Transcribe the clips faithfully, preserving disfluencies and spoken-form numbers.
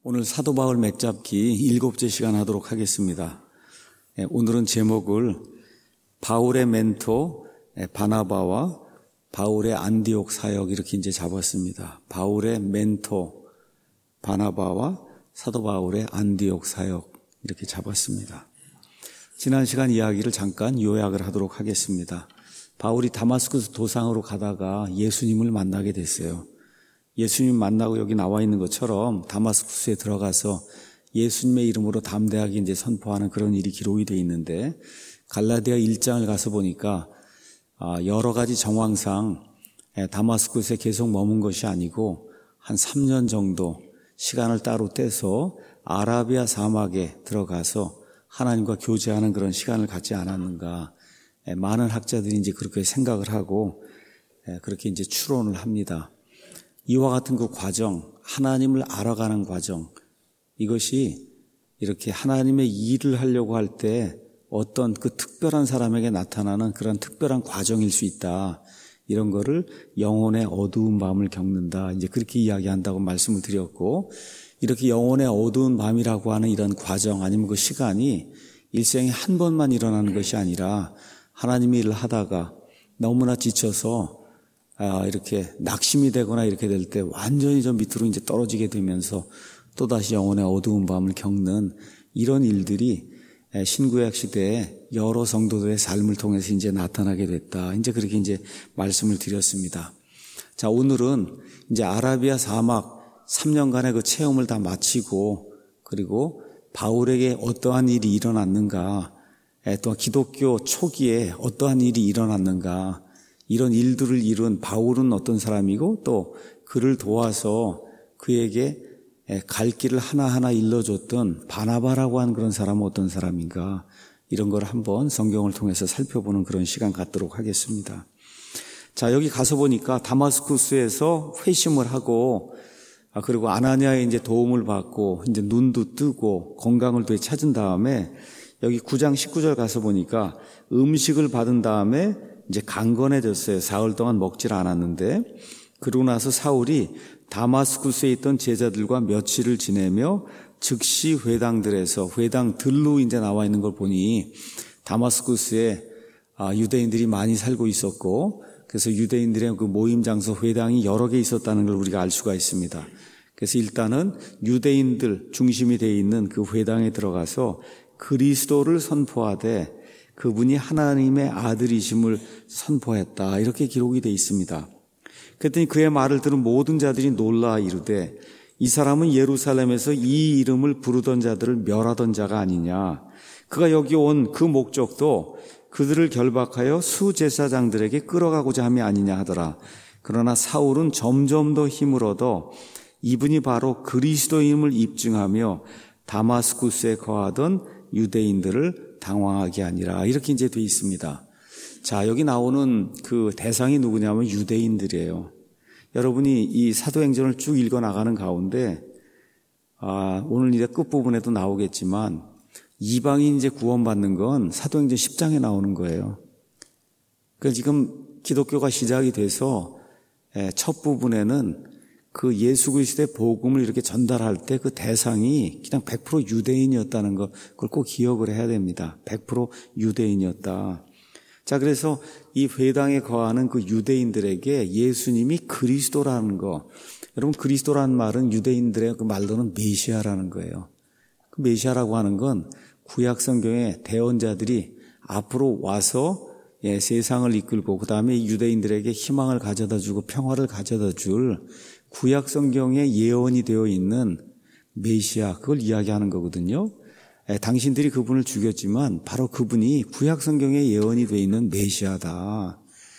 오늘 사도 바울 맥잡기 일곱째 시간 하도록 하겠습니다. 오늘은 제목을 바울의 멘토 바나바와 바울의 안디옥 사역 이렇게 이제 잡았습니다. 바울의 멘토 바나바와 사도 바울의 안디옥 사역 이렇게 잡았습니다. 지난 시간 이야기를 잠깐 요약을 하도록 하겠습니다. 바울이 다마스쿠스 도상으로 가다가 예수님을 만나게 됐어요. 예수님 만나고 여기 나와 있는 것처럼 다마스쿠스에 들어가서 예수님의 이름으로 담대하게 이제 선포하는 그런 일이 기록이 되어 있는데, 갈라디아 일 장을 가서 보니까 여러 가지 정황상 다마스쿠스에 계속 머문 것이 아니고 한 삼 년 정도 시간을 따로 떼서 아라비아 사막에 들어가서 하나님과 교제하는 그런 시간을 갖지 않았는가. 많은 학자들이 이제 그렇게 생각을 하고 그렇게 이제 추론을 합니다. 이와 같은 그 과정, 하나님을 알아가는 과정, 이것이 이렇게 하나님의 일을 하려고 할 때 어떤 그 특별한 사람에게 나타나는 그런 특별한 과정일 수 있다. 이런 거를 영혼의 어두운 밤을 겪는다. 이제 그렇게 이야기한다고 말씀을 드렸고, 이렇게 영혼의 어두운 밤이라고 하는 이런 과정 아니면 그 시간이 일생에 한 번만 일어나는 것이 아니라 하나님의 일을 하다가 너무나 지쳐서 아, 이렇게 낙심이 되거나 이렇게 될 때 완전히 저 밑으로 이제 떨어지게 되면서 또다시 영혼의 어두운 밤을 겪는 이런 일들이 신구약 시대에 여러 성도들의 삶을 통해서 이제 나타나게 됐다. 이제 그렇게 이제 말씀을 드렸습니다. 자, 오늘은 이제 아라비아 사막 삼 년간의 그 체험을 다 마치고, 그리고 바울에게 어떠한 일이 일어났는가, 또 기독교 초기에 어떠한 일이 일어났는가, 이런 일들을 이룬 바울은 어떤 사람이고, 또 그를 도와서 그에게 갈 길을 하나하나 일러줬던 바나바라고 하는 그런 사람은 어떤 사람인가, 이런 걸 한번 성경을 통해서 살펴보는 그런 시간 갖도록 하겠습니다. 자, 여기 가서 보니까 다마스쿠스에서 회심을 하고, 아, 그리고 아나니아의 이제 도움을 받고, 이제 눈도 뜨고, 건강을 되찾은 다음에, 여기 구 장 십구 절 가서 보니까 음식을 받은 다음에 이제 강건해졌어요. 사흘 동안 먹질 않았는데, 그러고 나서 사울이 다마스쿠스에 있던 제자들과 며칠을 지내며 즉시 회당들에서, 회당들로 이제 나와 있는 걸 보니 다마스쿠스에 유대인들이 많이 살고 있었고, 그래서 유대인들의 그 모임 장소 회당이 여러 개 있었다는 걸 우리가 알 수가 있습니다. 그래서 일단은 유대인들 중심이 되어 있는 그 회당에 들어가서 그리스도를 선포하되 그분이 하나님의 아들이심을 선포했다. 이렇게 기록이 되어 있습니다. 그랬더니 그의 말을 들은 모든 자들이 놀라 이르되, 이 사람은 예루살렘에서 이 이름을 부르던 자들을 멸하던 자가 아니냐. 그가 여기 온 그 목적도 그들을 결박하여 수제사장들에게 끌어가고자 함이 아니냐 하더라. 그러나 사울은 점점 더 힘을 얻어 이분이 바로 그리스도임을 입증하며 다마스쿠스에 거하던 유대인들을 당황하게 아니라, 이렇게 이제 되어 있습니다. 자, 여기 나오는 그 대상이 누구냐면 유대인들이에요. 여러분이 이 사도행전을 쭉 읽어 나가는 가운데, 아, 오늘 이제 끝부분에도 나오겠지만, 이방인 이제 구원받는 건 사도행전 십 장에 나오는 거예요. 그러니까 지금 기독교가 시작이 돼서 첫 부분에는 그 예수 그리스도의 복음을 이렇게 전달할 때 그 대상이 그냥 백 퍼센트 유대인이었다는 거, 그걸 꼭 기억을 해야 됩니다. 백 퍼센트 유대인이었다. 자, 그래서 이 회당에 거하는 그 유대인들에게 예수님이 그리스도라는 거, 여러분 그리스도라는 말은 유대인들의 그 말로는 메시아라는 거예요. 그 메시아라고 하는 건 구약 성경의 대언자들이 앞으로 와서 예, 세상을 이끌고 그 다음에 유대인들에게 희망을 가져다 주고 평화를 가져다 줄 구약 성경에 예언이 되어 있는 메시아, 그걸 이야기하는 거거든요. 에, 당신들이 그분을 죽였지만 바로 그분이 구약 성경에 예언이 되어 있는 메시아다.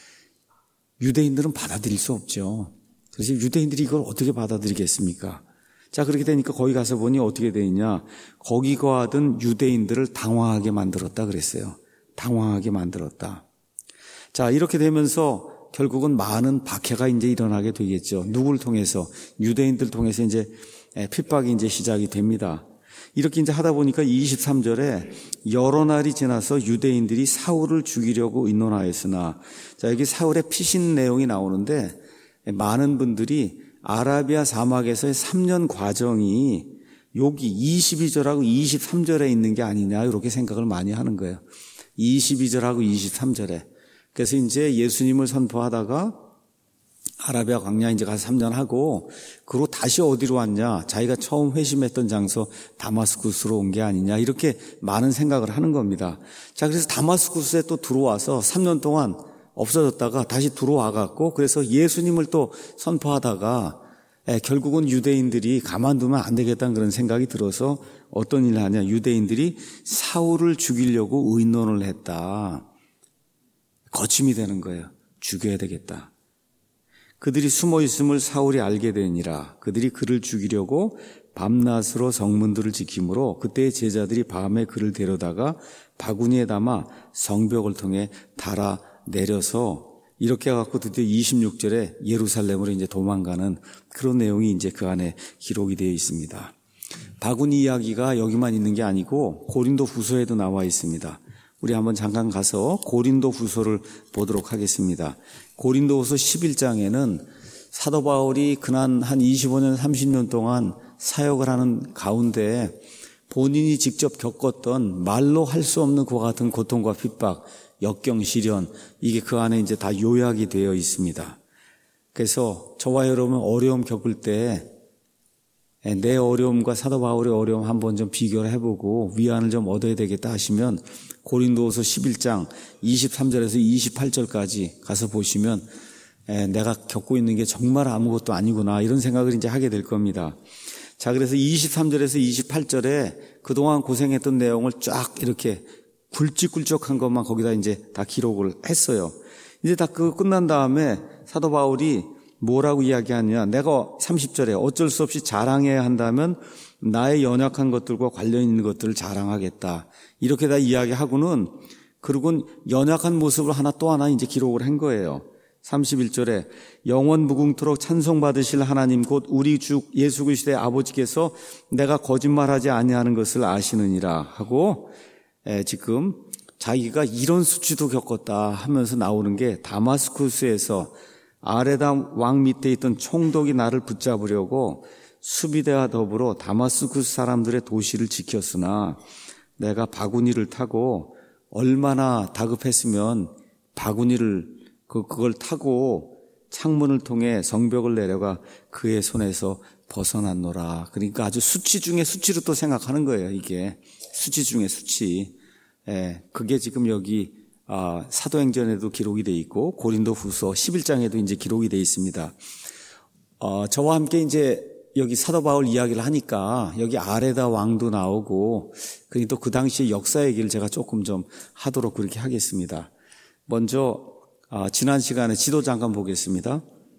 유대인들은 받아들일 수 없죠. 그래서 유대인들이 이걸 어떻게 받아들이겠습니까? 자, 그렇게 되니까 거기 가서 보니 어떻게 되어 있냐. 거기 거하던 유대인들을 당황하게 만들었다 그랬어요. 당황하게 만들었다. 자, 이렇게 되면서 결국은 많은 박해가 이제 일어나게 되겠죠. 누구를 통해서? 유대인들 통해서 이제 핍박이 이제 시작이 됩니다. 이렇게 이제 하다 보니까 이십삼 절에 여러 날이 지나서 유대인들이 사울을 죽이려고 의논하였으나, 자, 여기 사울의 피신 내용이 나오는데, 많은 분들이 아라비아 사막에서의 삼 년 과정이 여기 이십이 절하고 이십삼 절에 있는 게 아니냐 이렇게 생각을 많이 하는 거예요. 이십이 절하고 이십삼 절에. 그래서 이제 예수님을 선포하다가 아라비아 광야 이제 가서 삼 년 하고 그리고 다시 어디로 왔냐? 자기가 처음 회심했던 장소 다마스쿠스로 온 게 아니냐 이렇게 많은 생각을 하는 겁니다. 자, 그래서 다마스쿠스에 또 들어와서 삼 년 동안 없어졌다가 다시 들어와 갖고 그래서 예수님을 또 선포하다가 에, 결국은 유대인들이 가만두면 안 되겠다는 그런 생각이 들어서 어떤 일을 하냐? 유대인들이 사울을 죽이려고 의논을 했다. 거침이 되는 거예요. 죽여야 되겠다. 그들이 숨어 있음을 사울이 알게 되니라. 그들이 그를 죽이려고 밤낮으로 성문들을 지키므로 그때의 제자들이 밤에 그를 데려다가 바구니에 담아 성벽을 통해 달아 내려서 이렇게 해갖고 드디어 이십육 절에 예루살렘으로 이제 도망가는 그런 내용이 이제 그 안에 기록이 되어 있습니다. 바구니 이야기가 여기만 있는 게 아니고 고린도 후서에도 나와 있습니다. 우리 한번 잠깐 가서 고린도 후서를 보도록 하겠습니다. 고린도 후서 십일 장에는 사도 바울이 그난 한 이십오 년, 삼십 년 동안 사역을 하는 가운데 본인이 직접 겪었던 말로 할 수 없는 그와 같은 고통과 핍박, 역경, 시련, 이게 그 안에 이제 다 요약이 되어 있습니다. 그래서 저와 여러분 어려움 겪을 때 내 어려움과 사도 바울의 어려움 한번 좀 비교를 해보고 위안을 좀 얻어야 되겠다 하시면 고린도후서 십일 장 이십삼 절에서 이십팔 절까지 가서 보시면 내가 겪고 있는 게 정말 아무것도 아니구나 이런 생각을 이제 하게 될 겁니다. 자, 그래서 이십삼 절에서 이십팔 절에 그동안 고생했던 내용을 쫙 이렇게 굵직굵직한 것만 거기다 이제 다 기록을 했어요. 이제 다 그거 끝난 다음에 사도 바울이 뭐라고 이야기하냐? 내가 삼십 절에 어쩔 수 없이 자랑해야 한다면 나의 연약한 것들과 관련 있는 것들을 자랑하겠다. 이렇게 다 이야기하고는 그리고 연약한 모습을 하나 또 하나 이제 기록을 한 거예요. 삼십일 절에 영원 무궁토록 찬송받으실 하나님 곧 우리 주 예수 그리스도의 아버지께서 내가 거짓말하지 아니하는 것을 아시느니라 하고 에, 지금 자기가 이런 수치도 겪었다 하면서 나오는 게 다마스쿠스에서 아레다 왕 밑에 있던 총독이 나를 붙잡으려고 수비대와 더불어 다마스쿠스 사람들의 도시를 지켰으나 내가 바구니를 타고 얼마나 다급했으면 바구니를 그, 그걸 타고 창문을 통해 성벽을 내려가 그의 손에서 벗어났노라. 그러니까 아주 수치 중에 수치로 또 생각하는 거예요. 이게 수치 중에 수치. 예, 그게 지금 여기 아, 사도행전에도 기록이 돼 있고 고린도 후서 십일 장에도 이제 기록이 돼 있습니다. 어, 저와 함께 이제 여기 사도 바울 이야기를 하니까 여기 아레다 왕도 나오고 그리고 또 그 당시의 역사 얘기를 제가 조금 좀 하도록 그렇게 하겠습니다. 먼저 아, 지난 시간에 지도 잠깐 보겠습니다.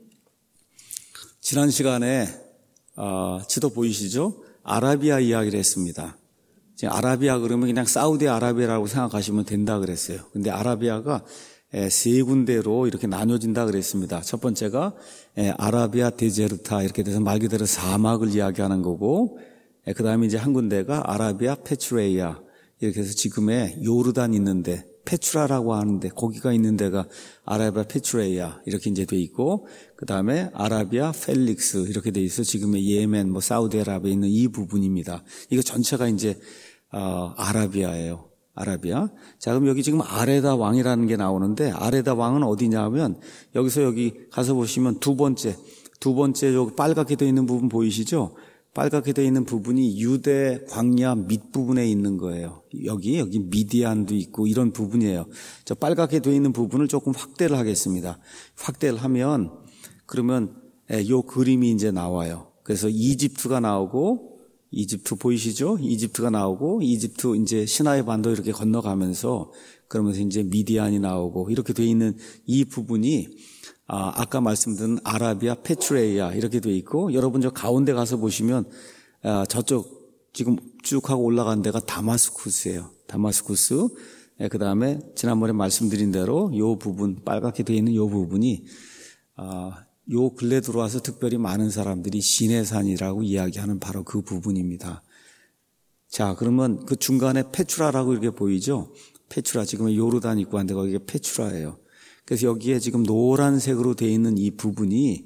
지난 시간에 아, 지도 보이시죠? 아라비아 이야기를 했습니다. 아라비아 그러면 그냥 사우디아라비아라고 생각하시면 된다 그랬어요. 근데 아라비아가 세 군데로 이렇게 나눠진다 그랬습니다. 첫 번째가 아라비아 데제르타 이렇게 돼서 말 그대로 사막을 이야기하는 거고, 그 다음에 이제 한 군데가 아라비아 페트레이아 이렇게 해서 지금의 요르단 있는데 페트라라고 하는데 거기가 있는 데가 아라비아 페트레이아 이렇게 이제 돼 있고, 그 다음에 아라비아 펠릭스 이렇게 돼 있어 지금의 예멘 뭐 사우디아라비아에 있는 이 부분입니다. 이거 전체가 이제 어, 아라비아예요. 아라비아. 자, 그럼 여기 지금 아레다 왕이라는 게 나오는데 아레다 왕은 어디냐 하면 여기서 여기 가서 보시면 두 번째 두 번째 여기 빨갛게 되어 있는 부분 보이시죠? 빨갛게 되어 있는 부분이 유대 광야 밑부분에 있는 거예요. 여기 여기 미디안도 있고 이런 부분이에요. 저 빨갛게 되어 있는 부분을 조금 확대를 하겠습니다. 확대를 하면 그러면 요 그림이 이제 나와요. 그래서 이집트가 나오고 이집트 보이시죠? 이집트가 나오고 이집트 이제 시나이 반도 이렇게 건너가면서 그러면서 이제 미디안이 나오고 이렇게 되어 있는 이 부분이 아, 아까 말씀드린 아라비아 페트레이아 이렇게 되어 있고 여러분 저 가운데 가서 보시면 아, 저쪽 지금 쭉 하고 올라간 데가 다마스쿠스예요. 다마스쿠스. 예, 그 다음에 지난번에 말씀드린 대로 요 부분 빨갛게 되어 있는 요 부분이 아, 요 근래 들어와서 특별히 많은 사람들이 시내산이라고 이야기하는 바로 그 부분입니다. 자, 그러면 그 중간에 페트라라고 이렇게 보이죠? 페트라, 지금 요르단 있고 한데 거기가 페트라예요. 그래서 여기에 지금 노란색으로 되어 있는 이 부분이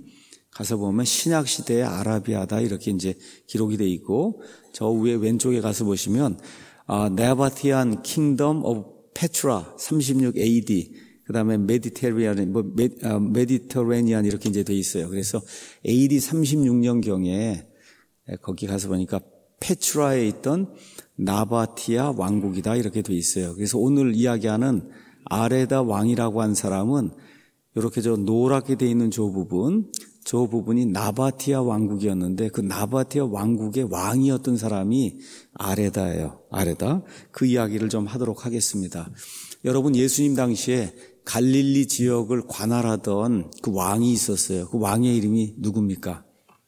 가서 보면 신약 시대의 아라비아다 이렇게 이제 기록이 돼 있고, 저 위에 왼쪽에 가서 보시면 아, 네바티안 킹덤 오브 페트라 삼십육 에이디, 그다음에 메디테리안 뭐 메, 아, 메디터레니안 이렇게 이제 돼 있어요. 그래서 에이디 삼십육 년경에 거기 가서 보니까 페트라에 있던 나바티아 왕국이다 이렇게 돼 있어요. 그래서 오늘 이야기하는 아레다 왕이라고 한 사람은 이렇게 저 노랗게 돼 있는 저 부분, 저 부분이 나바티아 왕국이었는데 그 나바티아 왕국의 왕이었던 사람이 아레다예요. 아레다. 그 이야기를 좀 하도록 하겠습니다. 여러분, 예수님 당시에 갈릴리 지역을 관할하던 그 왕이 있었어요. 그 왕의 이름이 누굽니까?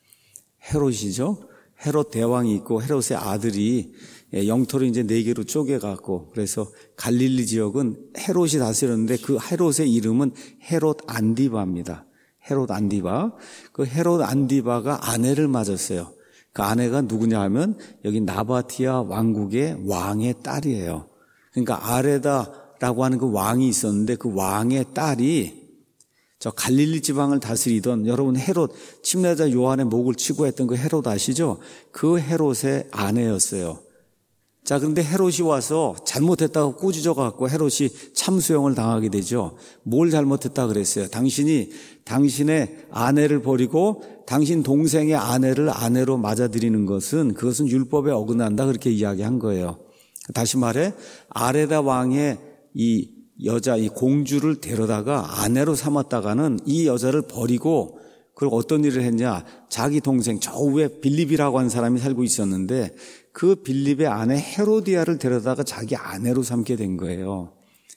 헤롯이죠. 헤롯 대왕이 있고 헤롯의 아들이 영토를 이제 네 개로 쪼개갖고, 그래서 갈릴리 지역은 헤롯이 다스렸는데 그 헤롯의 이름은 헤롯 안디바입니다. 헤롯 안디바. 그 헤롯 안디바가 아내를 맞았어요. 그 아내가 누구냐 하면 여기 나바티아 왕국의 왕의 딸이에요. 그러니까 아레다라고 하는 그 왕이 있었는데 그 왕의 딸이 저 갈릴리 지방을 다스리던, 여러분 헤롯, 침례자 요한의 목을 치고 했던 그 헤롯 아시죠? 그 헤롯의 아내였어요. 자, 그런데 헤롯이 와서 잘못했다고 꾸짖어 갖고 헤롯이 참수형을 당하게 되죠. 뭘 잘못했다 그랬어요? 당신이 당신의 아내를 버리고 당신 동생의 아내를 아내로 맞아들이는 것은, 그것은 율법에 어긋난다, 그렇게 이야기한 거예요. 다시 말해 아레다 왕의 이 여자, 이 공주를 데려다가 아내로 삼았다가는 이 여자를 버리고, 그리고 어떤 일을 했냐, 자기 동생 저 위에 빌립이라고 하는 사람이 살고 있었는데 그 빌립의 아내 헤로디아를 데려다가 자기 아내로 삼게 된 거예요.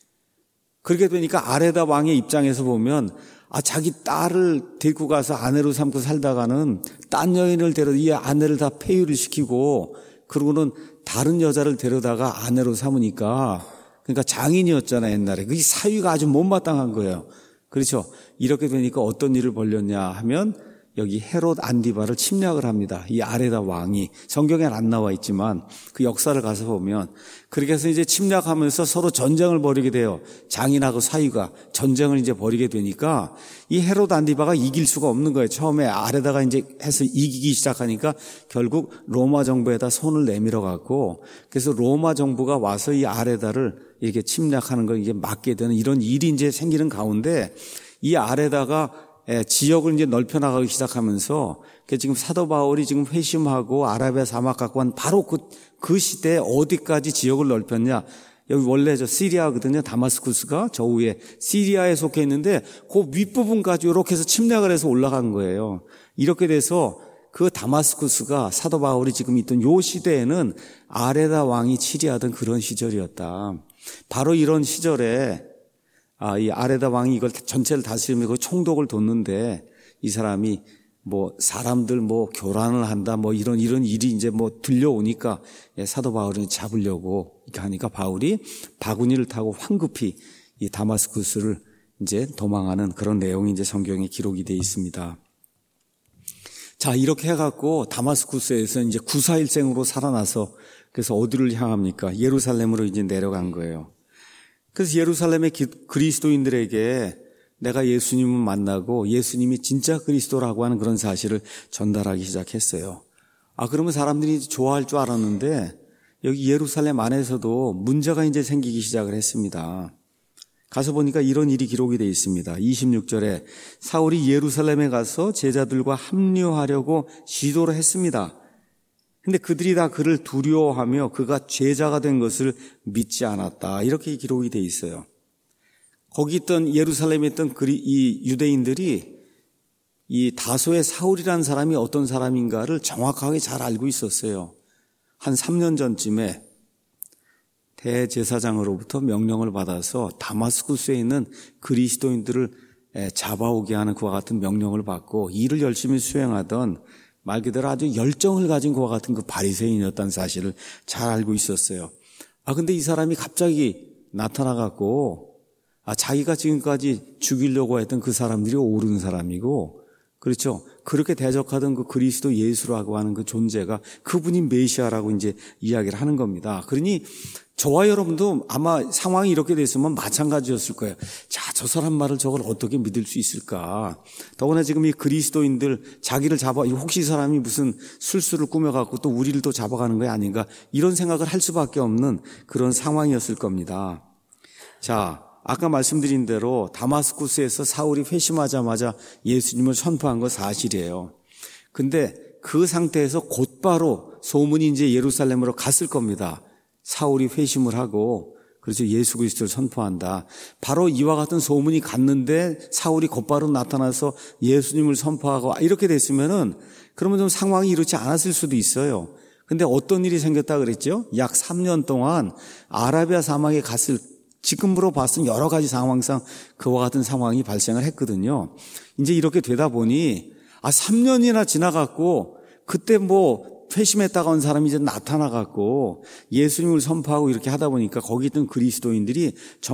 그렇게 되니까 아레다 왕의 입장에서 보면, 아, 자기 딸을 데리고 가서 아내로 삼고 살다가는 딴 여인을 데려다 이 아내를 다 폐유를 시키고, 그러고는 다른 여자를 데려다가 아내로 삼으니까, 그러니까 장인이었잖아요, 옛날에. 그 사위가 아주 못마땅한 거예요. 그렇죠? 이렇게 되니까 어떤 일을 벌였냐 하면 여기 헤롯 안디바를 침략을 합니다. 이 아레다 왕이. 성경에는 안 나와 있지만 그 역사를 가서 보면, 그렇게 해서 이제 침략하면서 서로 전쟁을 벌이게 돼요. 장인하고 사위가 전쟁을 이제 벌이게 되니까 이 헤롯 안디바가 이길 수가 없는 거예요. 처음에 아레다가 이제 해서 이기기 시작하니까 결국 로마 정부에다 손을 내밀어 갖고, 그래서 로마 정부가 와서 이 아레다를 이렇게 침략하는 걸 이제 막게 되는 이런 일이 이제 생기는 가운데, 이 아레다가 지역을 이제 넓혀 나가기 시작하면서, 지금 사도 바울이 지금 회심하고 아라비아 사막 갖고 한 바로 그, 그 시대에 어디까지 지역을 넓혔냐. 여기 원래 저 시리아거든요. 다마스쿠스가 저 위에 시리아에 속해 있는데 그 윗부분까지 이렇게 해서 침략을 해서 올라간 거예요. 이렇게 돼서 그 다마스쿠스가 사도 바울이 지금 있던 요 시대에는 아레다 왕이 치리하던 그런 시절이었다. 바로 이런 시절에 아, 이 아레다 왕이 이걸 전체를 다스리면서 총독을 뒀는데, 이 사람이 뭐 사람들 뭐 교란을 한다 뭐 이런 이런 일이 이제 뭐 들려오니까 사도 바울을 잡으려고 이렇게 하니까 바울이 바구니를 타고 황급히 이 다마스쿠스를 이제 도망하는 그런 내용이 이제 성경에 기록이 되어 있습니다. 자, 이렇게 해갖고 다마스쿠스에서 이제 구사일생으로 살아나서, 그래서 어디를 향합니까? 예루살렘으로 이제 내려간 거예요. 그래서 예루살렘의 그리스도인들에게 내가 예수님을 만나고 예수님이 진짜 그리스도라고 하는 그런 사실을 전달하기 시작했어요. 아, 그러면 사람들이 좋아할 줄 알았는데 여기 예루살렘 안에서도 문제가 이제 생기기 시작을 했습니다. 가서 보니까 이런 일이 기록이 되어 있습니다. 이십육 절에 사울이 예루살렘에 가서 제자들과 합류하려고 시도를 했습니다. 근데 그들이 다 그를 두려워하며 그가 제자가 된 것을 믿지 않았다. 이렇게 기록이 돼 있어요. 거기 있던 예루살렘에 있던 이 유대인들이 이 다소의 사울이라는 사람이 어떤 사람인가를 정확하게 잘 알고 있었어요. 한 삼 년 전쯤에 대제사장으로부터 명령을 받아서 다마스쿠스에 있는 그리스도인들을 잡아오게 하는 그와 같은 명령을 받고 일을 열심히 수행하던, 말 그대로 아주 열정을 가진 그와 같은 그 바리새인이었다는 사실을 잘 알고 있었어요. 아, 근데 이 사람이 갑자기 나타나갖고, 아, 자기가 지금까지 죽이려고 했던 그 사람들이 옳은 사람이고, 그렇죠. 그렇게 대적하던 그 그리스도 예수라고 하는 그 존재가 그분이 메시아라고 이제 이야기를 하는 겁니다. 그러니 저와 여러분도 아마 상황이 이렇게 됐으면 마찬가지였을 거예요. 자, 저 사람 말을 저걸 어떻게 믿을 수 있을까? 더구나 지금 이 그리스도인들 자기를 잡아, 혹시 이 사람이 무슨 술수를 꾸며갖고 또 우리를 또 잡아가는 거 아닌가? 이런 생각을 할 수밖에 없는 그런 상황이었을 겁니다. 자, 아까 말씀드린 대로 다마스쿠스에서 사울이 회심하자마자 예수님을 선포한 건 사실이에요. 근데 그 상태에서 곧바로 소문이 이제 예루살렘으로 갔을 겁니다. 사울이 회심을 하고 그래서 예수 그리스도를 선포한다. 바로 이와 같은 소문이 갔는데 사울이 곧바로 나타나서 예수님을 선포하고 이렇게 됐으면은 그러면 좀 상황이 이렇지 않았을 수도 있어요. 근데 어떤 일이 생겼다 그랬죠? 약 삼 년 동안 아라비아 사막에 갔을 지금으로 봤을 여러 가지 상황상 그와 같은 상황이 발생을 했거든요. 이제 이렇게 되다 보니 아 삼 년이나 지나갔고 그때 뭐 회심했다가 온 사람이 이제 나타나갖고 예수님을 선포하고 이렇게 하다 보니까 거기 있던 그리스도인들이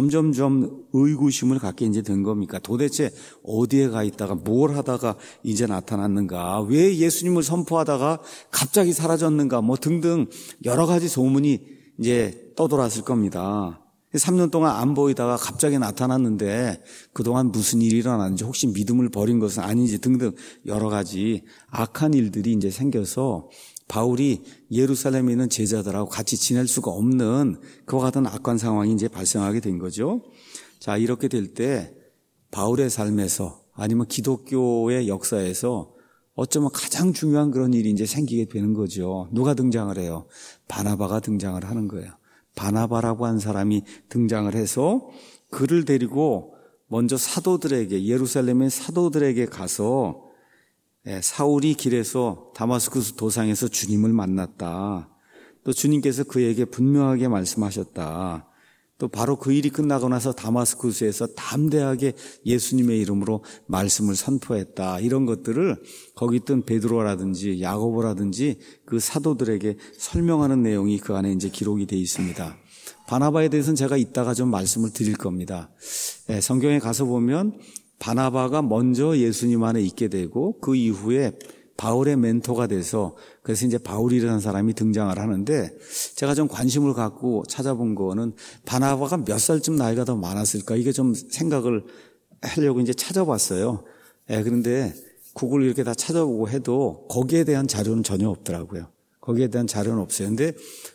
점점점 의구심을 갖게 이제 된 겁니까? 도대체 어디에 가 있다가 뭘 하다가 이제 나타났는가? 왜 예수님을 선포하다가 갑자기 사라졌는가? 뭐 등등 여러 가지 소문이 이제 떠돌았을 겁니다. 삼 년 동안 안 보이다가 갑자기 나타났는데 그동안 무슨 일이 일어났는지 혹시 믿음을 버린 것은 아닌지 등등 여러 가지 악한 일들이 이제 생겨서 바울이 예루살렘에 있는 제자들하고 같이 지낼 수가 없는 그와 같은 악한 상황이 이제 발생하게 된 거죠. 자, 이렇게 될 때 바울의 삶에서 아니면 기독교의 역사에서 어쩌면 가장 중요한 그런 일이 이제 생기게 되는 거죠. 누가 등장을 해요? 바나바가 등장을 하는 거예요. 바나바라고 한 사람이 등장을 해서 그를 데리고 먼저 사도들에게 예루살렘의 사도들에게 가서 사울이 길에서 다마스쿠스 도상에서 주님을 만났다. 또 주님께서 그에게 분명하게 말씀하셨다. 또 바로 그 일이 끝나고 나서 다마스쿠스에서 담대하게 예수님의 이름으로 말씀을 선포했다. 이런 것들을 거기 있던 베드로라든지 야고보라든지 그 사도들에게 설명하는 내용이 그 안에 이제 기록이 되어 있습니다. 바나바에 대해서는 제가 이따가 좀 말씀을 드릴 겁니다. 네, 성경에 가서 보면 바나바가 먼저 예수님 안에 있게 되고 그 이후에 바울의 멘토가 돼서 그래서 이제 바울이라는 사람이 등장을 하는데 제가 좀 관심을 갖고 찾아본 거는 바나바가 몇 살쯤 나이가 더 많았을까 이게 좀 생각을 하려고 이제 찾아봤어요. 예, 그런데 구글 이렇게 다 찾아보고 해도 거기에 대한 자료는 전혀 없더라고요. 거기에 대한 자료는 없어요. 근데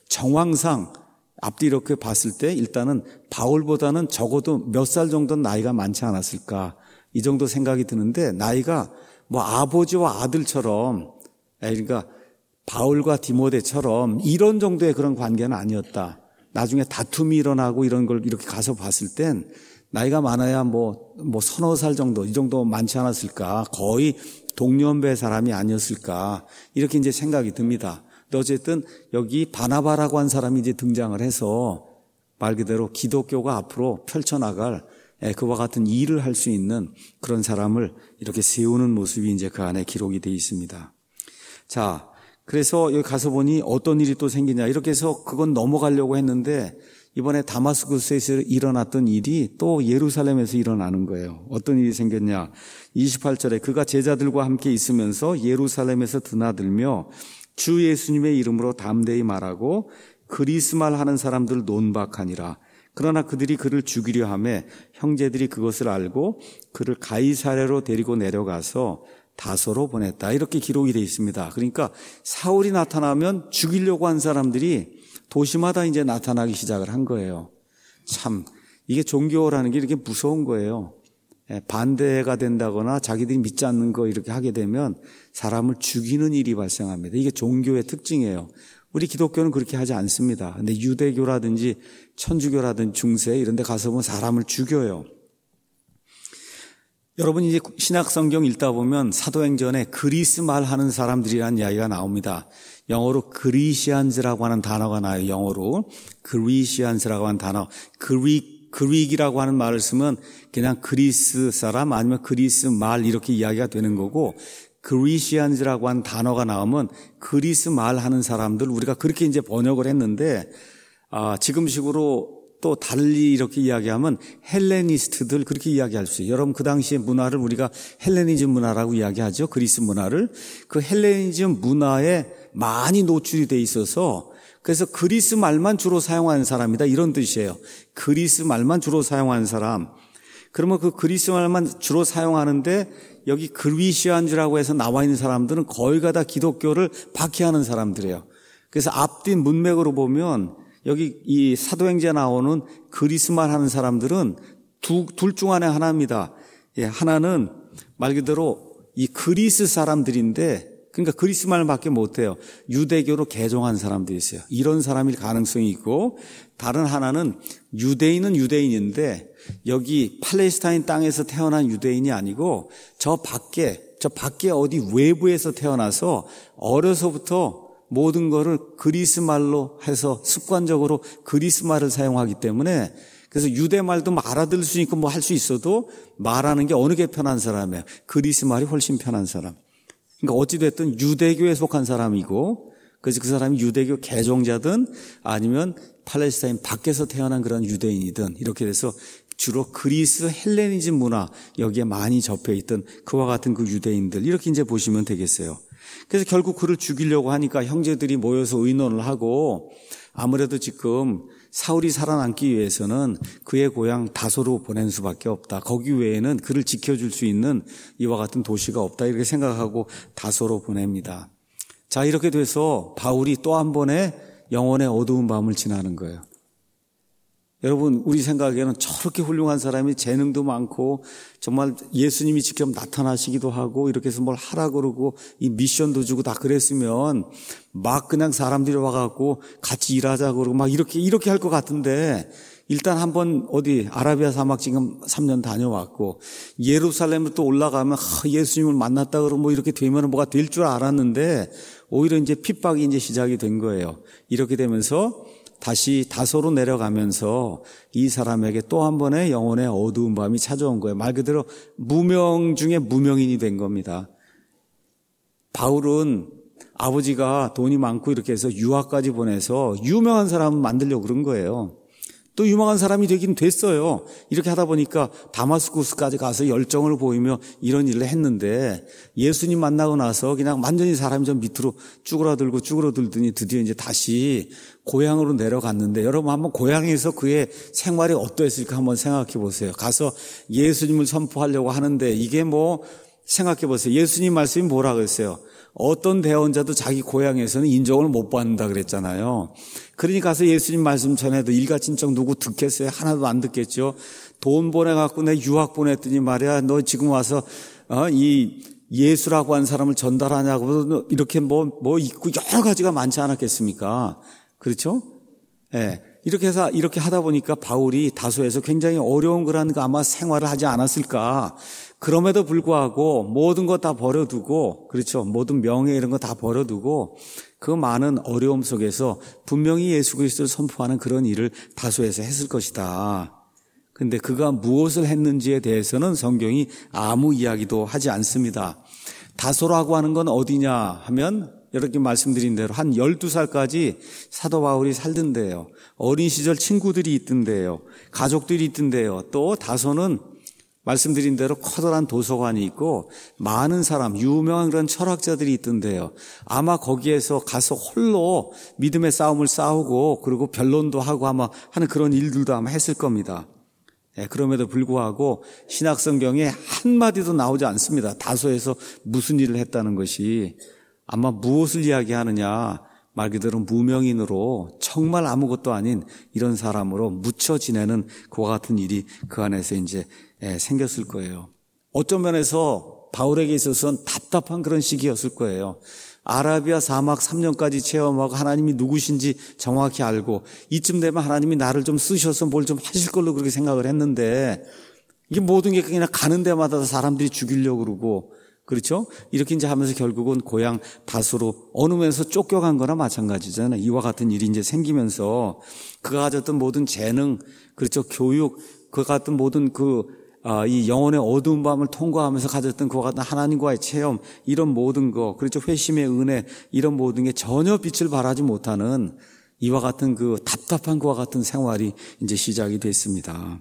정황상 앞뒤 이렇게 봤을 때 일단은 바울보다는 적어도 몇 살 정도는 나이가 많지 않았을까 이 정도 생각이 드는데 나이가 뭐 아버지와 아들처럼 그러니까 바울과 디모데처럼 이런 정도의 그런 관계는 아니었다. 나중에 다툼이 일어나고 이런 걸 이렇게 가서 봤을 땐 나이가 많아야 뭐, 뭐 서너 살 정도 이 정도 많지 않았을까. 거의 동년배 사람이 아니었을까. 이렇게 이제 생각이 듭니다. 근데 어쨌든 여기 바나바라고 한 사람이 이제 등장을 해서 말 그대로 기독교가 앞으로 펼쳐나갈 그와 같은 일을 할 수 있는 그런 사람을 이렇게 세우는 모습이 이제 그 안에 기록이 되어 있습니다. 자, 그래서 여기 가서 보니 어떤 일이 또 생기냐. 이렇게 해서 그건 넘어가려고 했는데 이번에 다마스쿠스에서 일어났던 일이 또 예루살렘에서 일어나는 거예요. 어떤 일이 생겼냐. 이십팔 절에 그가 제자들과 함께 있으면서 예루살렘에서 드나들며 주 예수님의 이름으로 담대히 말하고 그리스말 하는 사람들 논박하니라. 그러나 그들이 그를 죽이려 하매 형제들이 그것을 알고 그를 가이사랴로 데리고 내려가서 다소로 보냈다. 이렇게 기록이 되어 있습니다. 그러니까 사울이 나타나면 죽이려고 한 사람들이 도시마다 이제 나타나기 시작을 한 거예요. 참 이게 종교라는 게 이렇게 무서운 거예요. 반대가 된다거나 자기들이 믿지 않는 거 이렇게 하게 되면 사람을 죽이는 일이 발생합니다. 이게 종교의 특징이에요. 우리 기독교는 그렇게 하지 않습니다. 근데 유대교라든지 천주교라든지 중세 이런 데 가서 보면 사람을 죽여요. 여러분이 이제 신약 성경 읽다 보면 사도행전에 그리스 말 하는 사람들이라는 이야기가 나옵니다. 영어로 그리시안즈라고 하는 단어가 나와요. 영어로 그리시안즈라고 하는 단어. 그릭, 그릭이라고 하는 말을 쓰면 그냥 그리스 사람 아니면 그리스 말 이렇게 이야기가 되는 거고 그리시안즈라고 하는 단어가 나오면 그리스 말 하는 사람들 우리가 그렇게 이제 번역을 했는데 아, 지금식으로 또 달리 이렇게 이야기하면 헬레니스트들 그렇게 이야기할 수 있어요. 여러분 그 당시의 문화를 우리가 헬레니즘 문화라고 이야기하죠. 그리스 문화를. 그 헬레니즘 문화에 많이 노출이 돼 있어서 그래서 그리스 말만 주로 사용하는 사람이다 이런 뜻이에요. 그리스 말만 주로 사용하는 사람. 그러면 그 그리스 말만 주로 사용하는데 여기 그리시안즈라고 해서 나와 있는 사람들은 거의가 다 기독교를 박해하는 사람들이에요. 그래서 앞뒤 문맥으로 보면 여기 이 사도행전에 나오는 그리스말 하는 사람들은 두, 둘 중 안에 하나입니다. 예, 하나는 말 그대로 이 그리스 사람들인데, 그러니까 그리스말밖에 못해요. 유대교로 개종한 사람들이 있어요. 이런 사람일 가능성이 있고, 다른 하나는 유대인은 유대인인데 여기 팔레스타인 땅에서 태어난 유대인이 아니고 저 밖에, 저 밖에 어디 외부에서 태어나서 어려서부터 모든 거를 그리스말로 해서 습관적으로 그리스말을 사용하기 때문에, 그래서 유대말도 알아들을 수 있고 뭐 할 수 있어도 말하는 게 어느 게 편한 사람이에요. 그리스말이 훨씬 편한 사람. 그러니까 어찌됐든 유대교에 속한 사람이고, 그래서 그 사람이 유대교 개종자든 아니면 팔레스타인 밖에서 태어난 그런 유대인이든 이렇게 돼서 주로 그리스 헬레니즘 문화 여기에 많이 접해 있던 그와 같은 그 유대인들, 이렇게 이제 보시면 되겠어요. 그래서 결국 그를 죽이려고 하니까 형제들이 모여서 의논을 하고, 아무래도 지금 사울이 살아남기 위해서는 그의 고향 다소로 보낸 수밖에 없다. 거기 외에는 그를 지켜줄 수 있는 이와 같은 도시가 없다. 이렇게 생각하고 다소로 보냅니다. 자, 이렇게 돼서 바울이 또 한 번의 영혼의 어두운 밤을 지나는 거예요. 여러분, 우리 생각에는 저렇게 훌륭한 사람이 재능도 많고 정말 예수님이 직접 나타나시기도 하고 이렇게 해서 뭘 하라 그러고 이 미션도 주고 다 그랬으면 막 그냥 사람들이 와갖고 같이 일하자 그러고 막 이렇게 이렇게 할 것 같은데, 일단 한번 어디 아라비아 사막 지금 삼 년 다녀왔고 예루살렘으로 또 올라가면 아, 예수님을 만났다 그러고 뭐 이렇게 되면 뭐가 될 줄 알았는데 오히려 이제 핍박이 이제 시작이 된 거예요. 이렇게 되면서 다시 다소로 내려가면서 이 사람에게 또 한 번의 영혼의 어두운 밤이 찾아온 거예요. 말 그대로 무명 중에 무명인이 된 겁니다. 바울은 아버지가 돈이 많고 이렇게 해서 유학까지 보내서 유명한 사람을 만들려고 그런 거예요. 또 유명한 사람이 되긴 됐어요. 이렇게 하다 보니까 다마스쿠스까지 가서 열정을 보이며 이런 일을 했는데, 예수님 만나고 나서 그냥 완전히 사람이 좀 밑으로 쭈그러들고 쭈그러들더니 드디어 이제 다시 고향으로 내려갔는데, 여러분 한번 고향에서 그의 생활이 어떠했을까 한번 생각해 보세요. 가서 예수님을 선포하려고 하는데 이게 뭐 생각해 보세요. 예수님 말씀이 뭐라 그랬어요? 어떤 대언자도 자기 고향에서는 인정을 못 받는다 그랬잖아요. 그러니 가서 예수님 말씀 전해도 일가친척 누구 듣겠어요? 하나도 안 듣겠죠. 돈 보내갖고 내 유학 보냈더니 말이야, 너 지금 와서 어, 이 예수라고 한 사람을 전달하냐고 이렇게 뭐, 뭐 있고 여러 가지가 많지 않았겠습니까? 그렇죠? 예. 네. 이렇게 해서 이렇게 하다 보니까 바울이 다소에서 굉장히 어려운 그런 아마 생활을 하지 않았을까. 그럼에도 불구하고 모든 것 다 버려두고, 그렇죠, 모든 명예 이런 거 다 버려두고 그 많은 어려움 속에서 분명히 예수 그리스도를 선포하는 그런 일을 다소에서 했을 것이다. 근데 그가 무엇을 했는지에 대해서는 성경이 아무 이야기도 하지 않습니다. 다소라고 하는 건 어디냐 하면 이렇게 말씀드린 대로 한 열두 살까지 사도 바울이 살던데요. 어린 시절 친구들이 있던데요. 가족들이 있던데요. 또 다소는 말씀드린 대로 커다란 도서관이 있고 많은 사람, 유명한 그런 철학자들이 있던데요. 아마 거기에서 가서 홀로 믿음의 싸움을 싸우고 그리고 변론도 하고 아마 하는 그런 일들도 아마 했을 겁니다. 예, 그럼에도 불구하고 신약성경에 한마디도 나오지 않습니다. 다소에서 무슨 일을 했다는 것이. 아마 무엇을 이야기하느냐, 말 그대로 무명인으로 정말 아무것도 아닌 이런 사람으로 묻혀 지내는 그와 같은 일이 그 안에서 이제 생겼을 거예요. 어떤 면에서 바울에게 있어서는 답답한 그런 시기였을 거예요. 아라비아 사막 삼 년까지 체험하고 하나님이 누구신지 정확히 알고 이쯤 되면 하나님이 나를 좀 쓰셔서 뭘 좀 하실 걸로 그렇게 생각을 했는데, 이게 모든 게 그냥 가는 데마다 사람들이 죽이려고 그러고, 그렇죠? 이렇게 이제 하면서 결국은 고향 다소로 어느 면에서 쫓겨간 거나 마찬가지잖아요. 이와 같은 일이 이제 생기면서 그가 가졌던 모든 재능, 그렇죠, 교육, 그가 가졌던 모든 그, 아, 이 영혼의 어두운 밤을 통과하면서 가졌던 그와 같은 하나님과의 체험, 이런 모든 거, 그렇죠, 회심의 은혜, 이런 모든 게 전혀 빛을 발하지 못하는 이와 같은 그 답답한 그와 같은 생활이 이제 시작이 됐습니다.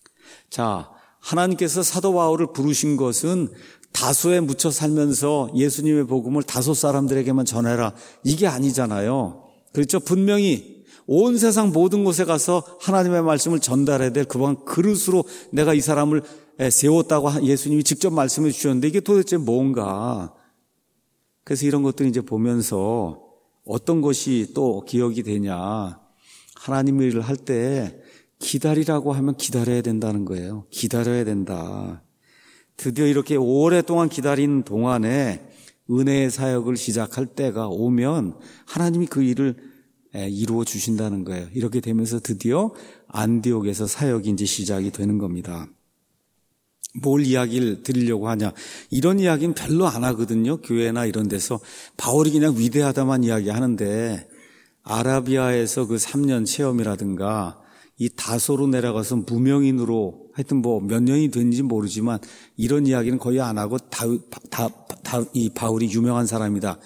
자, 하나님께서 사도 바울을 부르신 것은 다소에 묻혀 살면서 예수님의 복음을 다소 사람들에게만 전해라, 이게 아니잖아요. 그렇죠? 분명히 온 세상 모든 곳에 가서 하나님의 말씀을 전달해야 될 그런 그릇으로 내가 이 사람을 세웠다고 예수님이 직접 말씀해 주셨는데 이게 도대체 뭔가. 그래서 이런 것들을 이제 보면서 어떤 것이 또 기억이 되냐. 하나님의 일을 할 때 기다리라고 하면 기다려야 된다는 거예요. 기다려야 된다. 드디어 이렇게 오랫동안 기다린 동안에 은혜의 사역을 시작할 때가 오면 하나님이 그 일을 이루어 주신다는 거예요. 이렇게 되면서 드디어 안디옥에서 사역이 이제 시작이 되는 겁니다. 뭘 이야기를 드리려고 하냐. 이런 이야기는 별로 안 하거든요. 교회나 이런 데서. 바울이 그냥 위대하다만 이야기하는데 아라비아에서 그 삼 년 체험이라든가 이 다소로 내려가서 무명인으로 하여튼 뭐 몇 년이 된지 모르지만 이런 이야기는 거의 안 하고 다, 다, 다, 이 바울이 유명한 사람이다.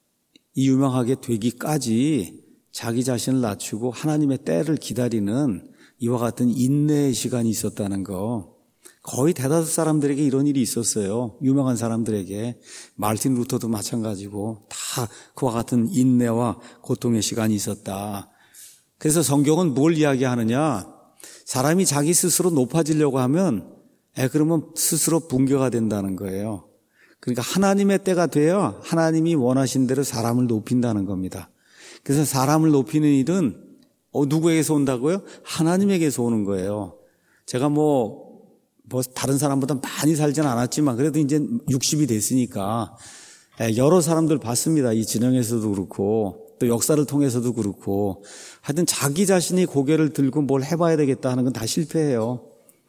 이 유명하게 되기까지 자기 자신을 낮추고 하나님의 때를 기다리는 이와 같은 인내의 시간이 있었다는 거. 거의 대다수 사람들에게 이런 일이 있었어요. 유명한 사람들에게. 마르틴 루터도 마찬가지고 다 그와 같은 인내와 고통의 시간이 있었다. 그래서 성경은 뭘 이야기하느냐. 사람이 자기 스스로 높아지려고 하면 에 그러면 스스로 붕괴가 된다는 거예요. 그러니까 하나님의 때가 되어 하나님이 원하신 대로 사람을 높인다는 겁니다. 그래서 사람을 높이는 일은 어, 누구에게서 온다고요? 하나님에게서 오는 거예요. 제가 뭐 뭐 다른 사람보다 많이 살지는 않았지만 그래도 이제 육십이 됐으니까 여러 사람들 봤습니다. 이 진영에서도 그렇고 또 역사를 통해서도 그렇고 하여튼 자기 자신이 고개를 들고 뭘 해봐야 되겠다 하는 건 다 실패해요.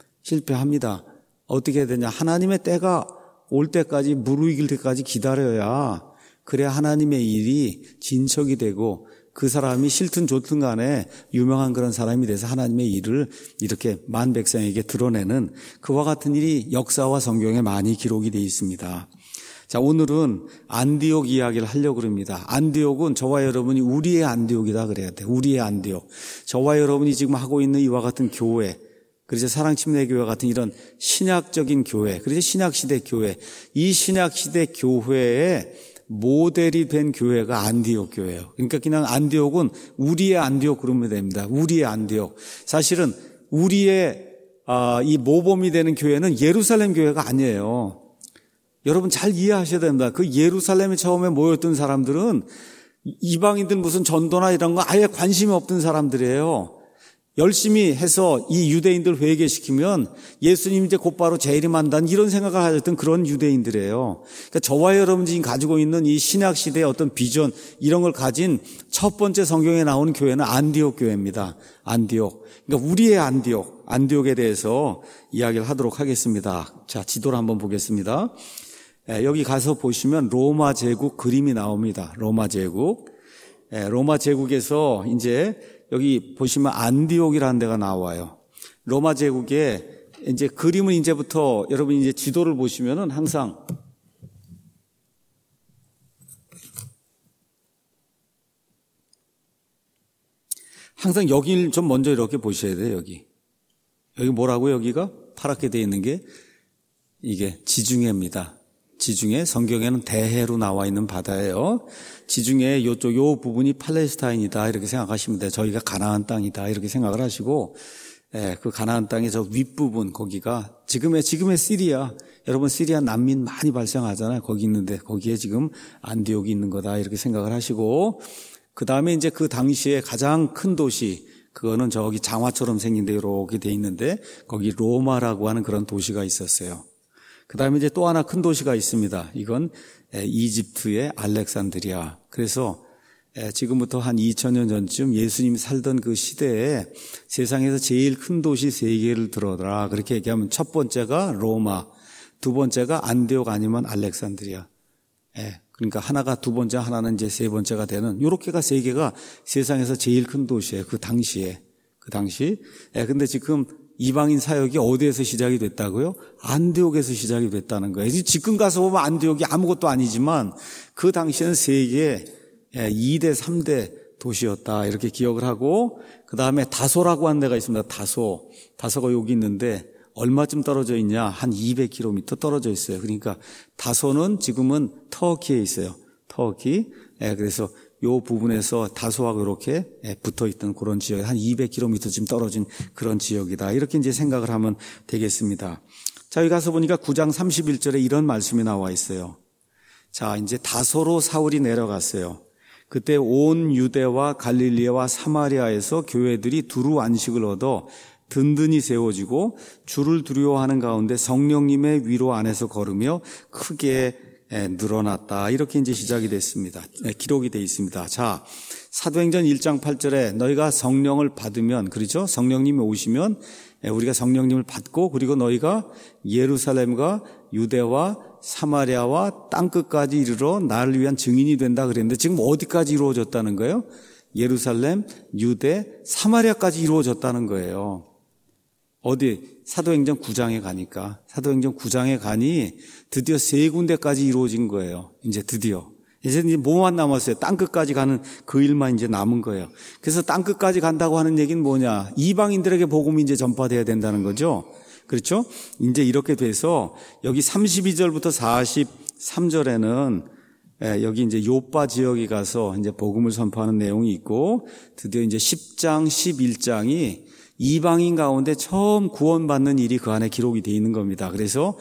실패합니다. 어떻게 해야 되냐. 하나님의 때가 올 때까지 무르익을 때까지 기다려야 그래야 하나님의 일이 진척이 되고 그 사람이 싫든 좋든 간에 유명한 그런 사람이 돼서 하나님의 일을 이렇게 만 백성에게 드러내는 그와 같은 일이 역사와 성경에 많이 기록이 되어 있습니다. 자, 오늘은 안디옥 이야기를 하려고 합니다. 안디옥은 저와 여러분이 우리의 안디옥이다 그래야 돼요. 우리의 안디옥. 저와 여러분이 지금 하고 있는 이와 같은 교회, 그래서 사랑침례교회 같은 이런 신약적인 교회, 그래서 신약시대 교회, 이 신약시대 교회에 모델이 된 교회가 안디옥 교회예요. 그러니까 그냥 안디옥은 우리의 안디옥 그러면 됩니다. 우리의 안디옥. 사실은 우리의 아, 이 모범이 되는 교회는 예루살렘 교회가 아니에요. 여러분 잘 이해하셔야 됩니다. 그 예루살렘에 처음에 모였던 사람들은 이방인들 무슨 전도나 이런 거 아예 관심이 없던 사람들이에요. 열심히 해서 이 유대인들 회개시키면 예수님 이제 곧바로 재림한다는 이런 생각을 하셨던 그런 유대인들이에요. 그러니까 저와 여러분이 지금 가지고 있는 이 신약시대의 어떤 비전 이런 걸 가진 첫 번째 성경에 나오는 교회는 안디옥 교회입니다. 안디옥. 그러니까 우리의 안디옥, 안디옥에 대해서 이야기를 하도록 하겠습니다. 자, 지도를 한번 보겠습니다. 여기 가서 보시면 로마 제국 그림이 나옵니다. 로마 제국. 로마 제국에서 이제 여기 보시면 안디옥이라는 데가 나와요. 로마 제국에 이제 그림은 이제부터 여러분 이제 지도를 보시면은 항상 항상 여기를 좀 먼저 이렇게 보셔야 돼요. 여기 여기 뭐라고 여기가 파랗게 되어 있는 게 이게 지중해입니다. 지중해, 성경에는 대해로 나와 있는 바다예요. 지중해 요쪽 요 부분이 팔레스타인이다 이렇게 생각하시면 돼요. 저희가 가나안 땅이다 이렇게 생각을 하시고, 예, 그 가나안 땅의 저 윗부분 거기가 지금의 지금의 시리아, 여러분 시리아 난민 많이 발생하잖아요. 거기 있는데 거기에 지금 안디옥이 있는 거다 이렇게 생각을 하시고, 그 다음에 이제 그 당시에 가장 큰 도시 그거는 저기 장화처럼 생긴 데 이렇게 돼 있는데 거기 로마라고 하는 그런 도시가 있었어요. 그 다음에 이제 또 하나 큰 도시가 있습니다. 이건 이집트의 알렉산드리아. 그래서 지금부터 한 이천 년 전쯤 예수님이 살던 그 시대에 세상에서 제일 큰 도시 세 개를 들어라. 그렇게 얘기하면 첫 번째가 로마, 두 번째가 안디옥 아니면 알렉산드리아. 그러니까 하나가 두 번째, 하나는 이제 세 번째가 되는 요렇게가 세 개가 세상에서 제일 큰 도시예요. 그 당시에. 그 당시. 근데 지금 이방인 사역이 어디에서 시작이 됐다고요? 안디옥에서 시작이 됐다는 거예요. 지금 가서 보면 안디옥이 아무것도 아니지만 그 당시에는 세계 이 대, 삼 대 도시였다. 이렇게 기억을 하고 그 다음에 다소라고 하는 데가 있습니다. 다소. 다소가 여기 있는데 얼마쯤 떨어져 있냐? 한 이백 킬로미터 떨어져 있어요. 그러니까 다소는 지금은 터키에 있어요. 터키. 그래서 요 부분에서 다소하고 이렇게 붙어 있던 그런 지역, 한 이백 킬로미터쯤 떨어진 그런 지역이다. 이렇게 이제 생각을 하면 되겠습니다. 자, 여기 가서 보니까 구 장 삼십일 절에 이런 말씀이 나와 있어요. 자, 이제 다소로 사울이 내려갔어요. 그때 온 유대와 갈릴리와 사마리아에서 교회들이 두루 안식을 얻어 든든히 세워지고 주를 두려워하는 가운데 성령님의 위로 안에서 걸으며 크게 늘어났다. 이렇게 이제 시작이 됐습니다. 기록이 되어 있습니다. 자, 사도행전 일 장 팔 절에 너희가 성령을 받으면, 그렇죠? 성령님이 오시면 우리가 성령님을 받고, 그리고 너희가 예루살렘과 유대와 사마리아와 땅끝까지 이르러 나를 위한 증인이 된다 그랬는데 지금 어디까지 이루어졌다는 거예요? 예루살렘, 유대, 사마리아까지 이루어졌다는 거예요. 어디? 사도행전 구 장에 가니까. 사도행전 구 장에 가니 드디어 세 군데까지 이루어진 거예요. 이제 드디어. 이제 뭐만 남았어요? 땅끝까지 가는 그 일만 이제 남은 거예요. 그래서 땅끝까지 간다고 하는 얘기는 뭐냐? 이방인들에게 복음이 이제 전파돼야 된다는 거죠. 그렇죠? 이제 이렇게 돼서 여기 삼십이 절부터 사십삼 절에는 여기 이제 요빠 지역에 가서 이제 복음을 선포하는 내용이 있고, 드디어 이제 십 장, 십일 장이 이방인 가운데 처음 구원받는 일이 그 안에 기록이 되어 있는 겁니다. 그래서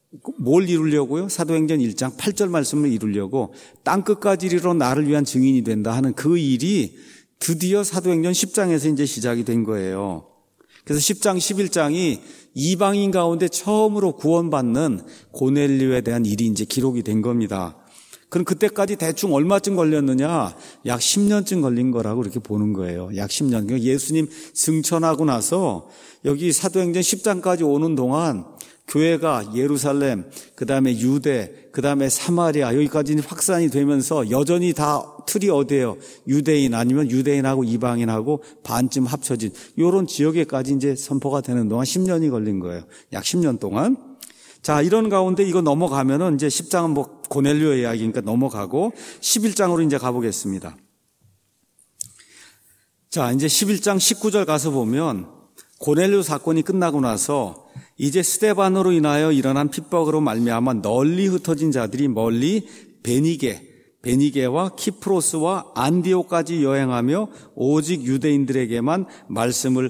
뭘 이루려고요? 사도행전 일 장 팔 절 말씀을 이루려고 땅끝까지 이르러 나를 위한 증인이 된다 하는 그 일이 드디어 사도행전 십 장에서 이제 시작이 된 거예요. 그래서 십 장, 십일 장이 이방인 가운데 처음으로 구원받는 고넬료에 대한 일이 이제 기록이 된 겁니다. 그럼 그때까지 대충 얼마쯤 걸렸느냐? 약 십 년쯤 걸린 거라고 이렇게 보는 거예요. 약 십 년. 그러니까 예수님 승천하고 나서 여기 사도행전 십 장까지 오는 동안 교회가 예루살렘, 그 다음에 유대, 그 다음에 사마리아 여기까지 확산이 되면서 여전히 다 틀이 어디예요? 유대인 아니면 유대인하고 이방인하고 반쯤 합쳐진 이런 지역에까지 이제 선포가 되는 동안 십 년이 걸린 거예요. 약 십 년 동안. 자, 이런 가운데 이거 넘어가면은 이제 십 장은 뭐 고넬료 이야기니까 넘어가고 십일 장으로 이제 가보겠습니다. 자, 이제 십일 장 십구 절 가서 보면 고넬료 사건이 끝나고 나서 이제 스데반으로 인하여 일어난 핍박으로 말미암아 널리 흩어진 자들이 멀리 베니게, 베니게와 키프로스와 안디오까지 여행하며 오직 유대인들에게만 말씀을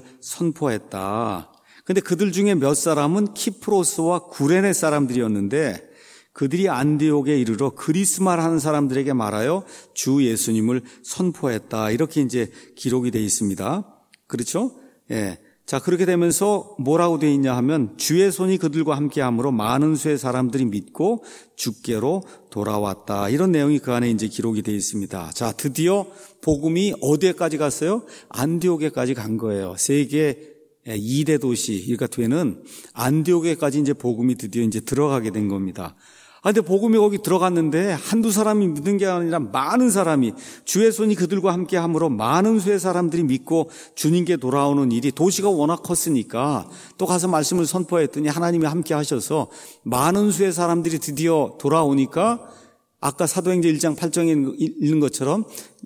선포했다. 근데 그들 중에 몇 사람은 키프로스와 구레네 사람들이었는데 그들이 안디옥에 이르러 그리스말 하는 사람들에게 말하여 주 예수님을 선포했다. 이렇게 이제 기록이 되어 있습니다. 그렇죠? 예. 자, 그렇게 되면서 뭐라고 되어 있냐 하면 주의 손이 그들과 함께 함으로 많은 수의 사람들이 믿고 주께로 돌아왔다. 이런 내용이 그 안에 이제 기록이 되어 있습니다. 자, 드디어 복음이 어디에까지 갔어요? 안디옥에까지 간 거예요. 세계 이 대 도시, 그러니까 되는 안디옥에까지 이제 복음이 드디어 이제 들어가게 된 겁니다. 아, 근데 복음이 거기 들어갔는데 한두 사람이 믿는 게 아니라 많은 사람이 주의 손이 그들과 함께 함으로 많은 수의 사람들이 믿고 주님께 돌아오는 일이 도시가 워낙 컸으니까 또 가서 말씀을 선포했더니 하나님이 함께 하셔서 많은 수의 사람들이 드디어 돌아오니까 아까 사도행전 일 장 팔 장에 읽는 것처럼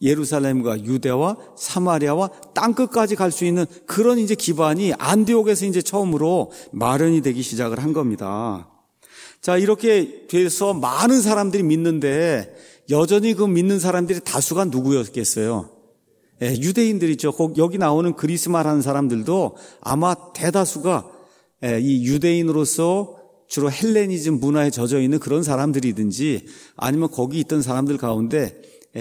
예루살렘과 유대와 사마리아와 땅끝까지 갈 수 있는 그런 이제 기반이 안디옥에서 이제 처음으로 마련이 되기 시작을 한 겁니다. 자, 이렇게 돼서 많은 사람들이 믿는데 여전히 그 믿는 사람들이 다수가 누구였겠어요? 예, 유대인들이죠. 여기 나오는 그리스말 하는 사람들도 아마 대다수가 예, 이 유대인으로서 주로 헬레니즘 문화에 젖어 있는 그런 사람들이든지 아니면 거기 있던 사람들 가운데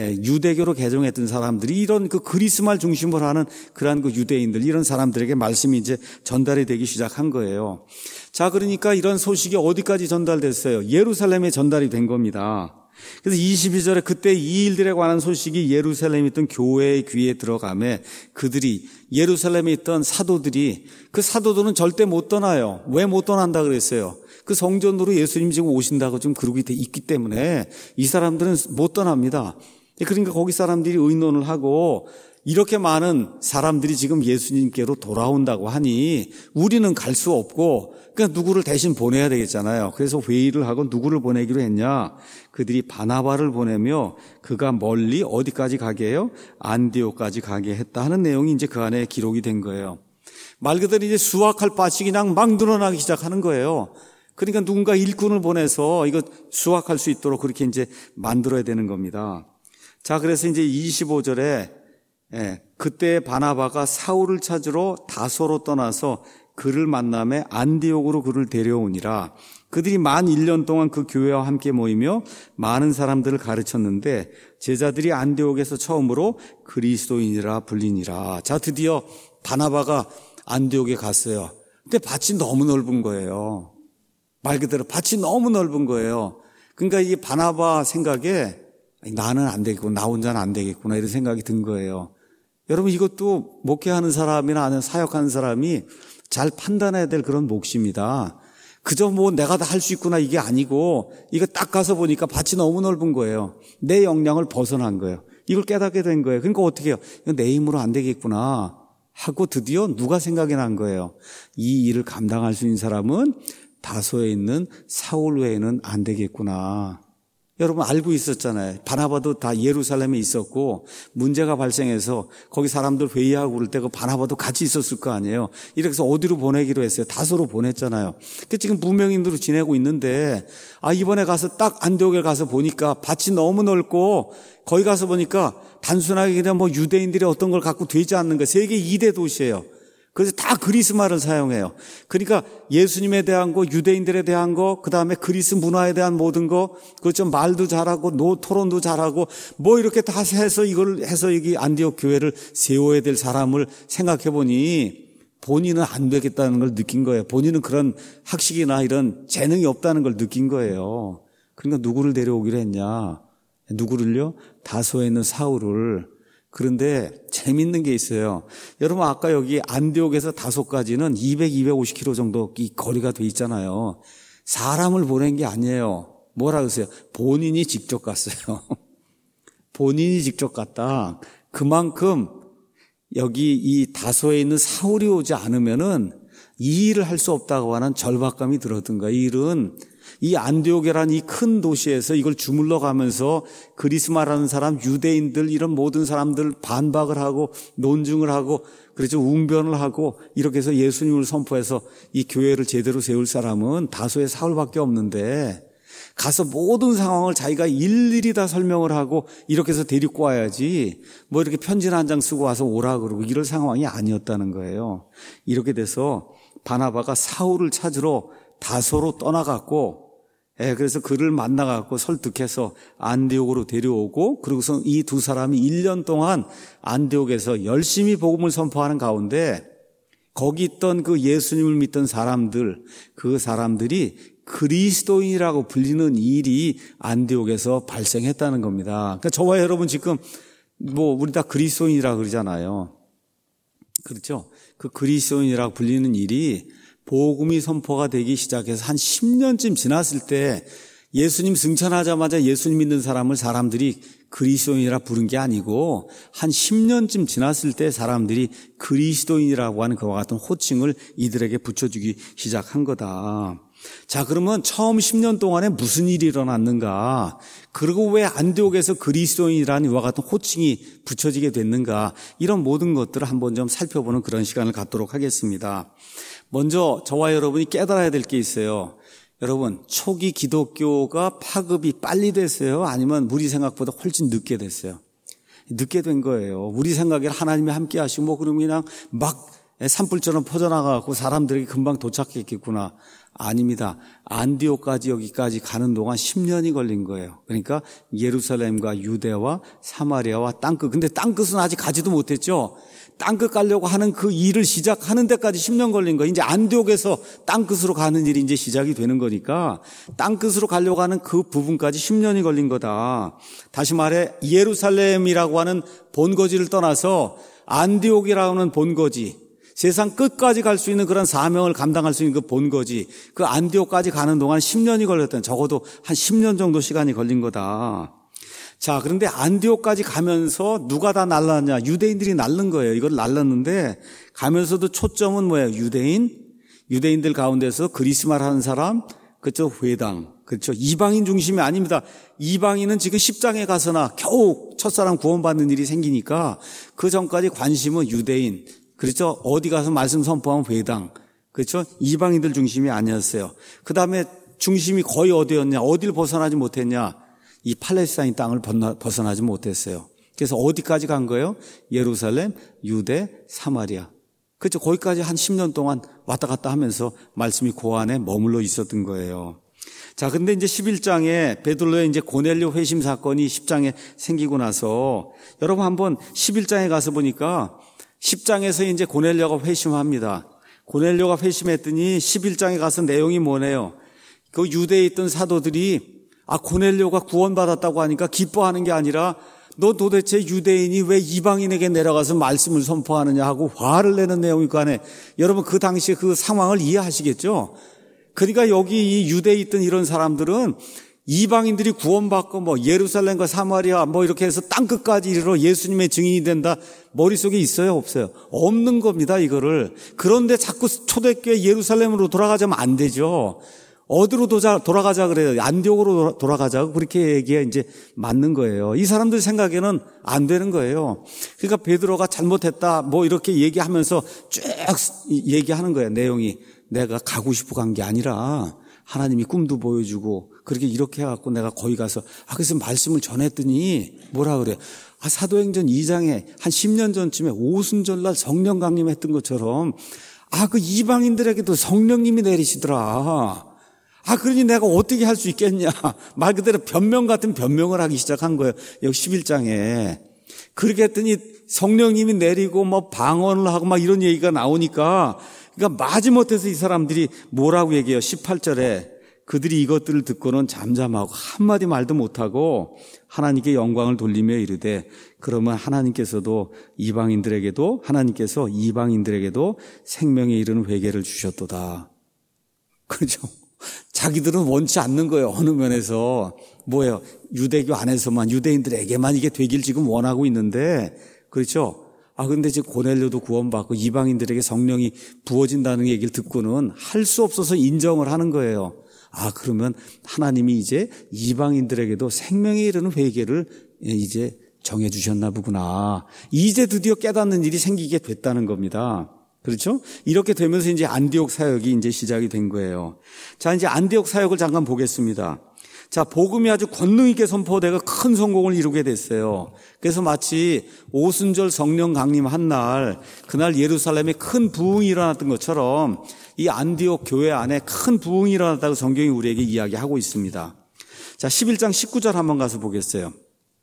유대교로 개종했던 사람들이 이런 그 그리스말 중심으로 하는 그러한 그 유대인들, 이런 사람들에게 말씀이 이제 전달이 되기 시작한 거예요. 자, 그러니까 이런 소식이 어디까지 전달됐어요? 예루살렘에 전달이 된 겁니다. 그래서 이십이 절에 그때 이 일들에 관한 소식이 예루살렘에 있던 교회의 귀에 들어가매 그들이 예루살렘에 있던 사도들이, 그 사도들은 절대 못 떠나요. 왜 못 떠난다 그랬어요? 그 성전으로 예수님 지금 오신다고 좀 그러고 있기 때문에 이 사람들은 못 떠납니다. 그러니까 거기 사람들이 의논을 하고 이렇게 많은 사람들이 지금 예수님께로 돌아온다고 하니 우리는 갈 수 없고 그러니까 누구를 대신 보내야 되겠잖아요. 그래서 회의를 하고 누구를 보내기로 했냐? 그들이 바나바를 보내며 그가 멀리 어디까지 가게 해요? 안디옥까지 가게 했다 하는 내용이 이제 그 안에 기록이 된 거예요. 말 그대로 이제 수확할 밭이 그냥 막 늘어나기 시작하는 거예요. 그러니까 누군가 일꾼을 보내서 이거 수확할 수 있도록 그렇게 이제 만들어야 되는 겁니다. 자, 그래서 이제 이십오 절에 예, 그때 바나바가 사울을 찾으러 다소로 떠나서 그를 만남에 안디옥으로 그를 데려오니라. 그들이 만 일 년 동안 그 교회와 함께 모이며 많은 사람들을 가르쳤는데 제자들이 안디옥에서 처음으로 그리스도인이라 불리니라. 자, 드디어 바나바가 안디옥에 갔어요. 근데 밭이 너무 넓은 거예요. 말 그대로 밭이 너무 넓은 거예요. 그러니까 이 바나바 생각에 나는 안 되겠구나, 나 혼자는 안 되겠구나 이런 생각이 든 거예요. 여러분, 이것도 목회하는 사람이나 아니면 사역하는 사람이 잘 판단해야 될 그런 몫입니다. 그저 뭐 내가 다 할 수 있구나 이게 아니고 이거 딱 가서 보니까 밭이 너무 넓은 거예요. 내 역량을 벗어난 거예요. 이걸 깨닫게 된 거예요. 그러니까 어떻게 해요? 이거 내 힘으로 안 되겠구나 하고 드디어 누가 생각이 난 거예요. 이 일을 감당할 수 있는 사람은 다소에 있는 사울 외에는 안 되겠구나. 여러분 알고 있었잖아요. 바나바도 다 예루살렘에 있었고 문제가 발생해서 거기 사람들 회의하고 그럴 때 그 바나바도 같이 있었을 거 아니에요. 이래서 어디로 보내기로 했어요? 다소로 보냈잖아요. 그 지금 무명인으로 지내고 있는데 아 이번에 가서 딱 안디옥에 가서 보니까 밭이 너무 넓고 거기 가서 보니까 단순하게 그냥 뭐 유대인들이 어떤 걸 갖고 되지 않는 거 세계 이 대 도시예요. 그래서 다 그리스 말을 사용해요. 그러니까 예수님에 대한 거, 유대인들에 대한 거, 그 다음에 그리스 문화에 대한 모든 거, 그렇죠. 말도 잘하고, 노, 토론도 잘하고, 뭐 이렇게 다 해서 이걸 해서 여기 안디옥 교회를 세워야 될 사람을 생각해 보니 본인은 안 되겠다는 걸 느낀 거예요. 본인은 그런 학식이나 이런 재능이 없다는 걸 느낀 거예요. 그러니까 누구를 데려오기로 했냐? 누구를요? 다소에 있는 사울을. 그런데 재밌는 게 있어요. 여러분 아까 여기 안디옥에서 다소까지는 이백, 이백오십 킬로미터 정도 이 거리가 돼 있잖아요. 사람을 보낸 게 아니에요. 뭐라 그러세요? 본인이 직접 갔어요. 본인이 직접 갔다. 그만큼 여기 이 다소에 있는 사울이 오지 않으면은 이 일을 할 수 없다고 하는 절박감이 들었던 거예요. 이 일은 이 안디옥이라는 이 큰 도시에서 이걸 주물러 가면서 그리스 말하는 사람, 유대인들 이런 모든 사람들 반박을 하고 논증을 하고 그래서 웅변을 하고 이렇게 해서 예수님을 선포해서 이 교회를 제대로 세울 사람은 다소의 사울밖에 없는데 가서 모든 상황을 자기가 일일이 다 설명을 하고 이렇게 해서 데리고 와야지 뭐 이렇게 편지나 한 장 쓰고 와서 오라 그러고 이럴 상황이 아니었다는 거예요. 이렇게 돼서 바나바가 사울을 찾으러 다소로 떠나갔고 예, 그래서 그를 만나갖고 설득해서 안디옥으로 데려오고 그리고서 이 두 사람이 일 년 동안 안디옥에서 열심히 복음을 선포하는 가운데 거기 있던 그 예수님을 믿던 사람들 그 사람들이 그리스도인이라고 불리는 일이 안디옥에서 발생했다는 겁니다. 그러니까 저와 여러분 지금 뭐 우리 다 그리스도인이라고 그러잖아요. 그렇죠? 그 그리스도인이라고 불리는 일이 복음이 선포가 되기 시작해서 한 십 년쯤 지났을 때 예수님 승천하자마자 예수님 믿는 사람을 사람들이 그리스도인이라 부른 게 아니고 한 십 년쯤 지났을 때 사람들이 그리스도인이라고 하는 그와 같은 호칭을 이들에게 붙여주기 시작한 거다. 자, 그러면 처음 십 년 동안에 무슨 일이 일어났는가? 그리고 왜 안디옥에서 그리스도인이라는 이와 같은 호칭이 붙여지게 됐는가? 이런 모든 것들을 한번 좀 살펴보는 그런 시간을 갖도록 하겠습니다. 먼저 저와 여러분이 깨달아야 될 게 있어요. 여러분, 초기 기독교가 파급이 빨리 됐어요? 아니면 우리 생각보다 훨씬 늦게 됐어요? 늦게 된 거예요. 우리 생각에 하나님이 함께 하시고 뭐 그러면 그냥 막 산불처럼 퍼져나가고 사람들에게 금방 도착했겠구나. 아닙니다. 안디옥까지 여기까지 가는 동안 십 년이 걸린 거예요. 그러니까 예루살렘과 유대와 사마리아와 땅끝. 근데 땅끝은 아직 가지도 못했죠. 땅끝 가려고 하는 그 일을 시작하는 데까지 십 년 걸린 거예요. 이제 안디옥에서 땅끝으로 가는 일이 이제 시작이 되는 거니까 땅끝으로 가려고 하는 그 부분까지 십 년이 걸린 거다. 다시 말해 예루살렘이라고 하는 본거지를 떠나서 안디옥이라고 하는 본거지, 세상 끝까지 갈 수 있는 그런 사명을 감당할 수 있는 그 본거지, 그 안디옥까지 가는 동안 십 년이 걸렸던, 적어도 한 십 년 정도 시간이 걸린 거다. 자, 그런데 안디옥까지 가면서 누가 다 날랐냐? 유대인들이 날른 거예요. 이걸 날랐는데 가면서도 초점은 뭐예요? 유대인, 유대인들 가운데서 그리스말 하는 사람, 그렇죠? 회당, 그렇죠? 이방인 중심이 아닙니다. 이방인은 지금 십장에 가서나 겨우 첫사람 구원받는 일이 생기니까 그 전까지 관심은 유대인, 그렇죠? 어디 가서 말씀 선포하면 회당, 그렇죠? 이방인들 중심이 아니었어요. 그 다음에 중심이 거의 어디였냐? 어딜 벗어나지 못했냐? 이 팔레스타인 땅을 벗어나지 못했어요. 그래서 어디까지 간 거예요? 예루살렘, 유대, 사마리아. 그렇죠. 거기까지 한 십 년 동안 왔다 갔다 하면서 말씀이 그 안에 머물러 있었던 거예요. 자, 근데 이제 십일 장에 베드로의 이제 고넬료 회심 사건이 십 장에 생기고 나서 여러분 한번 십일 장에 가서 보니까 십 장에서 이제 고넬료가 회심합니다. 고넬료가 회심했더니 십일 장에 가서 내용이 뭐네요? 그 유대에 있던 사도들이 아, 고넬료가 구원받았다고 하니까 기뻐하는 게 아니라 너 도대체 유대인이 왜 이방인에게 내려가서 말씀을 선포하느냐 하고 화를 내는 내용이 그 안에 여러분 그 당시 그 상황을 이해하시겠죠? 그러니까 여기 이 유대에 있던 이런 사람들은 이방인들이 구원받고 뭐 예루살렘과 사마리아 뭐 이렇게 해서 땅끝까지 이르러 예수님의 증인이 된다 머릿속에 있어요? 없어요? 없는 겁니다, 이거를. 그런데 자꾸 초대교회 예루살렘으로 돌아가자면 안 되죠. 어디로 돌아가자 그래요? 안디옥으로 돌아가자고 그렇게 얘기해 이제 맞는 거예요. 이 사람들 생각에는 안 되는 거예요. 그러니까 베드로가 잘못했다 뭐 이렇게 얘기하면서 쭉 얘기하는 거예요. 내용이 내가 가고 싶어 간 게 아니라 하나님이 꿈도 보여주고 그렇게 이렇게 해갖고 내가 거기 가서 아 그래서 말씀을 전했더니 뭐라 그래요? 아 사도행전 이 장에 한 십 년 전쯤에 오순절날 성령 강림했던 것처럼 아 그 이방인들에게도 성령님이 내리시더라. 아, 그러니 내가 어떻게 할 수 있겠냐. 말 그대로 변명 같은 변명을 하기 시작한 거예요. 여기 십일 장에. 그렇게 했더니 성령님이 내리고 뭐 방언을 하고 막 이런 얘기가 나오니까 그러니까 마지못해서 이 사람들이 뭐라고 얘기해요. 십팔 절에 그들이 이것들을 듣고는 잠잠하고 한마디 말도 못하고 하나님께 영광을 돌리며 이르되 그러면 하나님께서도 이방인들에게도 하나님께서 이방인들에게도 생명에 이르는 회개를 주셨도다. 그렇죠. 자기들은 원치 않는 거예요. 어느 면에서. 뭐예요? 유대교 안에서만, 유대인들에게만 이게 되길 지금 원하고 있는데, 그렇죠? 아, 근데 지금 고넬료도 구원받고 이방인들에게 성령이 부어진다는 얘기를 듣고는 할 수 없어서 인정을 하는 거예요. 아, 그러면 하나님이 이제 이방인들에게도 생명에 이르는 회개를 이제 정해주셨나 보구나. 이제 드디어 깨닫는 일이 생기게 됐다는 겁니다. 그렇죠? 이렇게 되면서 이제 안디옥 사역이 이제 시작이 된 거예요. 자, 이제 안디옥 사역을 잠깐 보겠습니다. 자, 복음이 아주 권능 있게 선포되고 큰 성공을 이루게 됐어요. 그래서 마치 오순절 성령 강림한 날, 그날 예루살렘에 큰 부흥이 일어났던 것처럼 이 안디옥 교회 안에 큰 부흥이 일어났다고 성경이 우리에게 이야기하고 있습니다. 자, 십일 장 십구 절 한번 가서 보겠어요.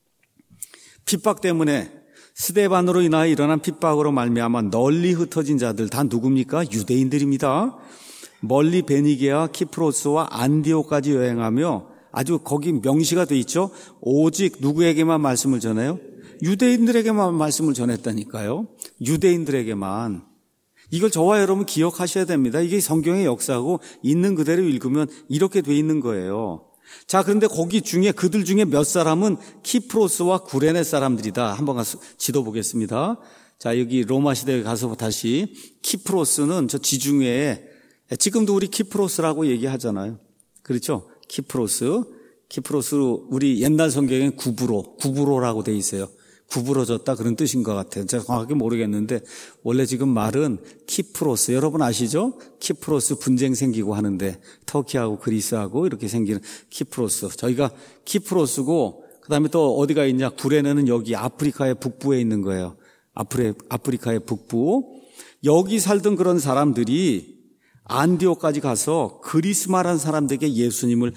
핍박 때문에 스데반으로 인하여 일어난 핍박으로 말미암아 널리 흩어진 자들 다 누굽니까? 유대인들입니다. 멀리 베니게와 키프로스와 안디옥까지 여행하며 아주 거기 명시가 돼 있죠. 오직 누구에게만 말씀을 전해요? 유대인들에게만 말씀을 전했다니까요. 유대인들에게만. 이걸 저와 여러분 기억하셔야 됩니다. 이게 성경의 역사고 있는 그대로 읽으면 이렇게 돼 있는 거예요. 자, 그런데 거기 중에 그들 중에 몇 사람은 키프로스와 구레네 사람들이다. 한번 가서 지도 보겠습니다. 자, 여기 로마 시대에 가서 다시 키프로스는 저 지중해에 지금도 우리 키프로스라고 얘기하잖아요. 그렇죠? 키프로스. 키프로스 우리 옛날 성경엔 구브로, 구브로라고 돼 있어요. 구부러졌다 그런 뜻인 것 같아요. 제가 정확하게 모르겠는데 원래 지금 말은 키프로스. 여러분 아시죠? 키프로스 분쟁 생기고 하는데 터키하고 그리스하고 이렇게 생기는 키프로스. 저희가 키프로스고 그다음에 또 어디가 있냐? 구레네는 여기 아프리카의 북부에 있는 거예요. 아프리, 아프리카의 북부. 여기 살던 그런 사람들이 안디옥까지 가서 그리스마라는 사람들에게 예수님을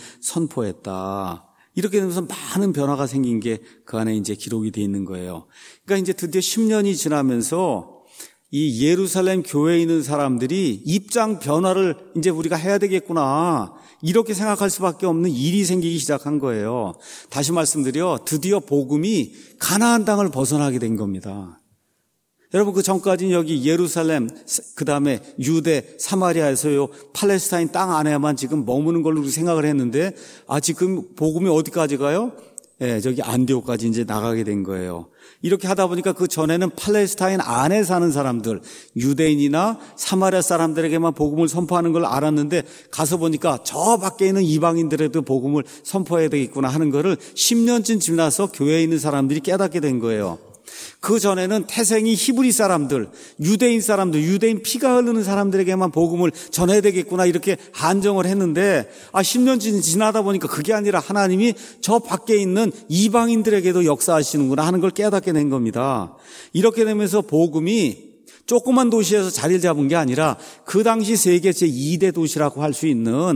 선포했다. 이렇게 되면서 많은 변화가 생긴 게 그 안에 이제 기록이 돼 있는 거예요. 그러니까 이제 드디어 십 년이 지나면서 이 예루살렘 교회에 있는 사람들이 입장 변화를 이제 우리가 해야 되겠구나. 이렇게 생각할 수밖에 없는 일이 생기기 시작한 거예요. 다시 말씀드려 드디어 복음이 가나안 땅을 벗어나게 된 겁니다. 여러분 그 전까지는 여기 예루살렘 그다음에 유대 사마리아에서요 팔레스타인 땅 안에만 지금 머무는 걸로 생각을 했는데 아 지금 복음이 어디까지 가요? 예, 저기 안디옥까지 이제 나가게 된 거예요. 이렇게 하다 보니까 그 전에는 팔레스타인 안에 사는 사람들 유대인이나 사마리아 사람들에게만 복음을 선포하는 걸 알았는데 가서 보니까 저 밖에 있는 이방인들에도 복음을 선포해야 되겠구나 하는 거를 십 년쯤 지나서 교회에 있는 사람들이 깨닫게 된 거예요. 그 전에는 태생이 히브리 사람들, 유대인 사람들, 유대인 피가 흐르는 사람들에게만 복음을 전해야 되겠구나 이렇게 한정을 했는데 아 십 년 지나다 보니까 그게 아니라 하나님이 저 밖에 있는 이방인들에게도 역사하시는구나 하는 걸 깨닫게 된 겁니다. 이렇게 되면서 복음이 조그만 도시에서 자리를 잡은 게 아니라 그 당시 세계 제이 대 도시라고 할 수 있는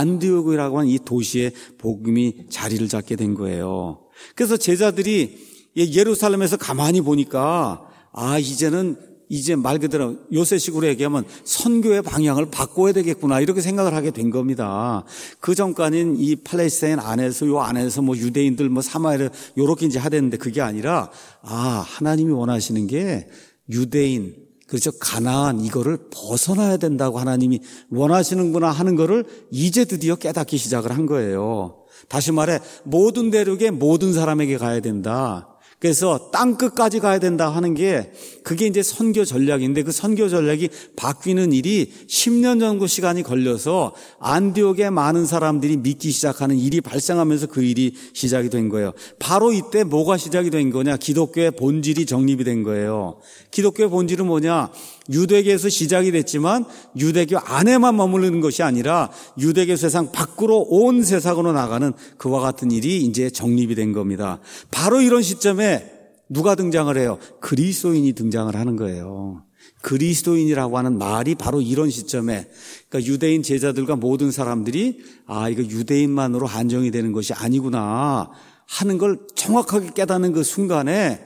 안디옥이라고 하는 이 도시에 복음이 자리를 잡게 된 거예요. 그래서 제자들이 예루살렘에서 가만히 보니까 아 이제는 이제 말 그대로 요새식으로 얘기하면 선교의 방향을 바꿔야 되겠구나 이렇게 생각을 하게 된 겁니다. 그 전까지는 이 팔레스타인 안에서 요 안에서 뭐 유대인들 뭐 사마리아 요렇게 이제 하랬는데 그게 아니라 아 하나님이 원하시는 게 유대인 그렇죠. 가나안 이거를 벗어나야 된다고 하나님이 원하시는구나 하는 거를 이제 드디어 깨닫기 시작을 한 거예요. 다시 말해 모든 대륙의 모든 사람에게 가야 된다. 그래서 땅 끝까지 가야 된다 하는 게 그게 이제 선교 전략인데 그 선교 전략이 바뀌는 일이 십 년 정도 시간이 걸려서 안디옥에 많은 사람들이 믿기 시작하는 일이 발생하면서 그 일이 시작이 된 거예요. 바로 이때 뭐가 시작이 된 거냐? 기독교의 본질이 정립이 된 거예요. 기독교의 본질은 뭐냐? 유대교에서 시작이 됐지만 유대교 안에만 머무르는 것이 아니라 유대교 세상 밖으로 온 세상으로 나가는 그와 같은 일이 이제 정립이 된 겁니다. 바로 이런 시점에 누가 등장을 해요? 그리스도인이 등장을 하는 거예요. 그리스도인이라고 하는 말이 바로 이런 시점에 그러니까 유대인 제자들과 모든 사람들이 아 이거 유대인만으로 한정이 되는 것이 아니구나 하는 걸 정확하게 깨닫는 그 순간에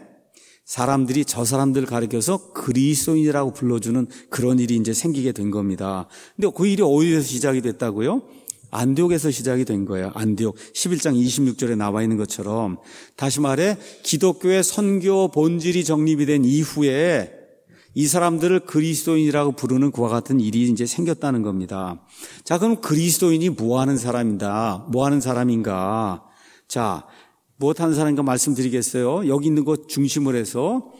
사람들이 저 사람들을 가리켜서 그리스도인이라고 불러주는 그런 일이 이제 생기게 된 겁니다. 근데 그 일이 어디에서 시작이 됐다고요? 안디옥에서 시작이 된 거예요. 안디옥 십일 장 이십육 절에 나와 있는 것처럼 다시 말해 기독교의 선교 본질이 정립이 된 이후에 이 사람들을 그리스도인이라고 부르는 그와 같은 일이 이제 생겼다는 겁니다. 자, 그럼 그리스도인이 뭐 하는 사람이다? 뭐 하는 사람인가? 자, 무엇하는 사람인가 말씀드리겠어요. 여기 있는 것 중심을 해서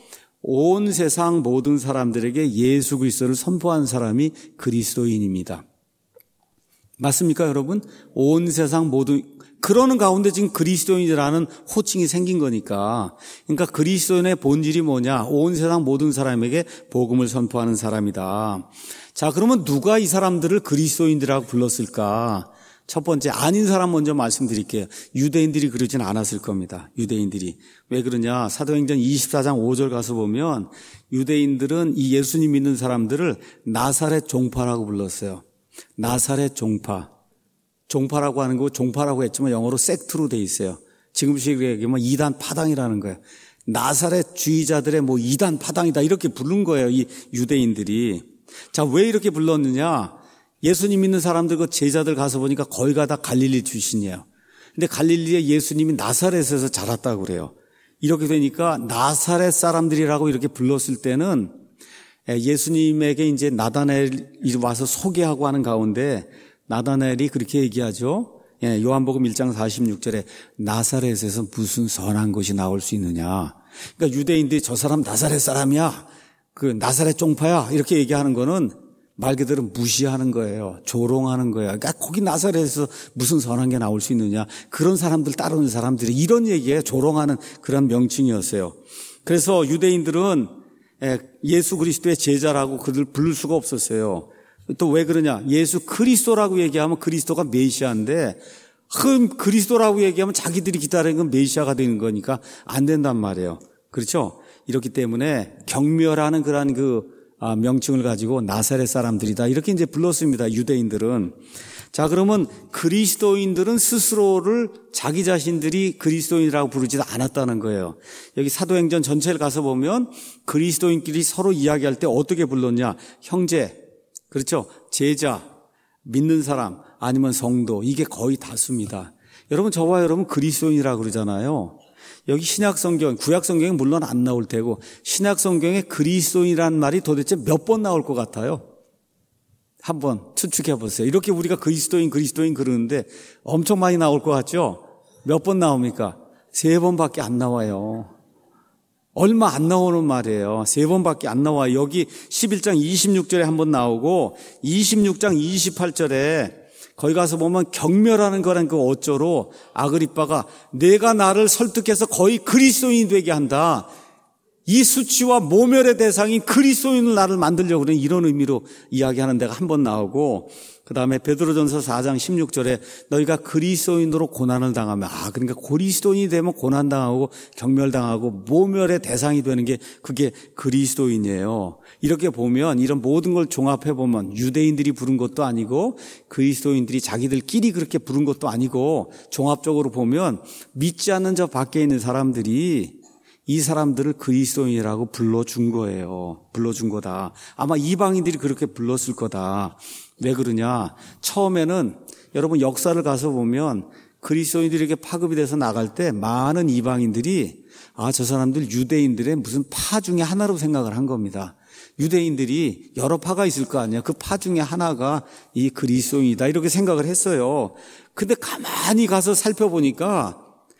온 세상 모든 사람들에게 예수 그리스도를 선포한 사람이 그리스도인입니다. 맞습니까, 여러분? 온 세상 모든 그러는 가운데 지금 그리스도인이라는 호칭이 생긴 거니까. 그러니까 그리스도인의 본질이 뭐냐? 온 세상 모든 사람에게 복음을 선포하는 사람이다. 자, 그러면 누가 이 사람들을 그리스도인들이라고 불렀을까? 첫 번째, 아닌 사람 먼저 말씀드릴게요. 유대인들이 그러진 않았을 겁니다. 유대인들이. 왜 그러냐? 사도행전 이십사 장 오 절 가서 보면 유대인들은 이 예수님 믿는 사람들을 나사렛 종파라고 불렀어요. 나사렛 종파. 종파라고 하는 거 종파라고 했지만 영어로 섹트로 돼 있어요. 지금식으로 얘기하면 이단 파당이라는 거예요. 나사렛 주의자들의 뭐 이단 파당이다 이렇게 부른 거예요. 이 유대인들이. 자, 왜 이렇게 불렀느냐? 예수님 믿는 사람들 그 제자들 가서 보니까 거의 다 갈릴리 출신이에요. 근데 갈릴리에 예수님이 나사렛에서 자랐다고 그래요. 이렇게 되니까 나사렛 사람들이라고 이렇게 불렀을 때는 예수님에게 이제 나다나엘이 와서 소개하고 하는 가운데 나다나엘이 그렇게 얘기하죠. 요한복음 일 장 사십육 절에 나사렛에서 무슨 선한 것이 나올 수 있느냐. 그러니까 유대인들이 저 사람 나사렛 사람이야. 그 나사렛 종파야. 이렇게 얘기하는 거는 말 그대로 무시하는 거예요. 조롱하는 거예요. 그러니까 거기 나사렛에서 무슨 선한 게 나올 수 있느냐. 그런 사람들 따르는 사람들이 이런 얘기에 조롱하는 그런 명칭이었어요. 그래서 유대인들은 예수 그리스도의 제자라고 그들 부를 수가 없었어요. 또 왜 그러냐? 예수 그리스도라고 얘기하면 그리스도가 메시아인데 그 그리스도라고 얘기하면 자기들이 기다리는 건 메시아가 되는 거니까 안 된단 말이에요. 그렇죠? 이렇기 때문에 경멸하는 그런 그 명칭을 가지고 나사렛 사람들이다 이렇게 이제 불렀습니다. 유대인들은. 자, 그러면 그리스도인들은 스스로를 자기 자신들이 그리스도인이라고 부르지도 않았다는 거예요. 여기 사도행전 전체를 가서 보면 그리스도인끼리 서로 이야기할 때 어떻게 불렀냐? 형제, 그렇죠? 제자, 믿는 사람, 아니면 성도, 이게 거의 다수입니다. 여러분, 저와 여러분 그리스도인이라고 그러잖아요. 여기 신약성경, 구약성경은 물론 안 나올 테고 신약성경에 그리스도인이라는 말이 도대체 몇 번 나올 것 같아요? 한번 추측해 보세요. 이렇게 우리가 그리스도인 그리스도인 그러는데 엄청 많이 나올 것 같죠? 몇 번 나옵니까? 세 번밖에 안 나와요. 얼마 안 나오는 말이에요. 세 번밖에 안 나와요. 여기 십일 장 이십육 절에 한 번 나오고 이십육 장 이십팔 절에 거기 가서 보면 경멸하는 거란 그 어조로 아그리빠가 내가 나를 설득해서 거의 그리스도인이 되게 한다. 이 수치와 모멸의 대상인 그리스도인을 나를 만들려고 그러는 이런 의미로 이야기하는 데가 한 번 나오고, 그 다음에 베드로전서 사 장 십육 절에 너희가 그리스도인으로 고난을 당하면, 아 그러니까 그리스도인이 되면 고난당하고 경멸당하고 모멸의 대상이 되는 게 그게 그리스도인이에요. 이렇게 보면 이런 모든 걸 종합해 보면 유대인들이 부른 것도 아니고 그리스도인들이 자기들끼리 그렇게 부른 것도 아니고, 종합적으로 보면 믿지 않는 저 밖에 있는 사람들이 이 사람들을 그리스도인이라고 불러준 거예요. 불러준 거다. 아마 이방인들이 그렇게 불렀을 거다. 왜 그러냐? 처음에는 여러분 역사를 가서 보면 그리스도인들이 이렇게 파급이 돼서 나갈 때 많은 이방인들이 아, 저 사람들 유대인들의 무슨 파 중에 하나로 생각을 한 겁니다. 유대인들이 여러 파가 있을 거 아니에요. 그 파 중에 하나가 이 그리스도인이다 이렇게 생각을 했어요. 근데 가만히 가서 살펴보니까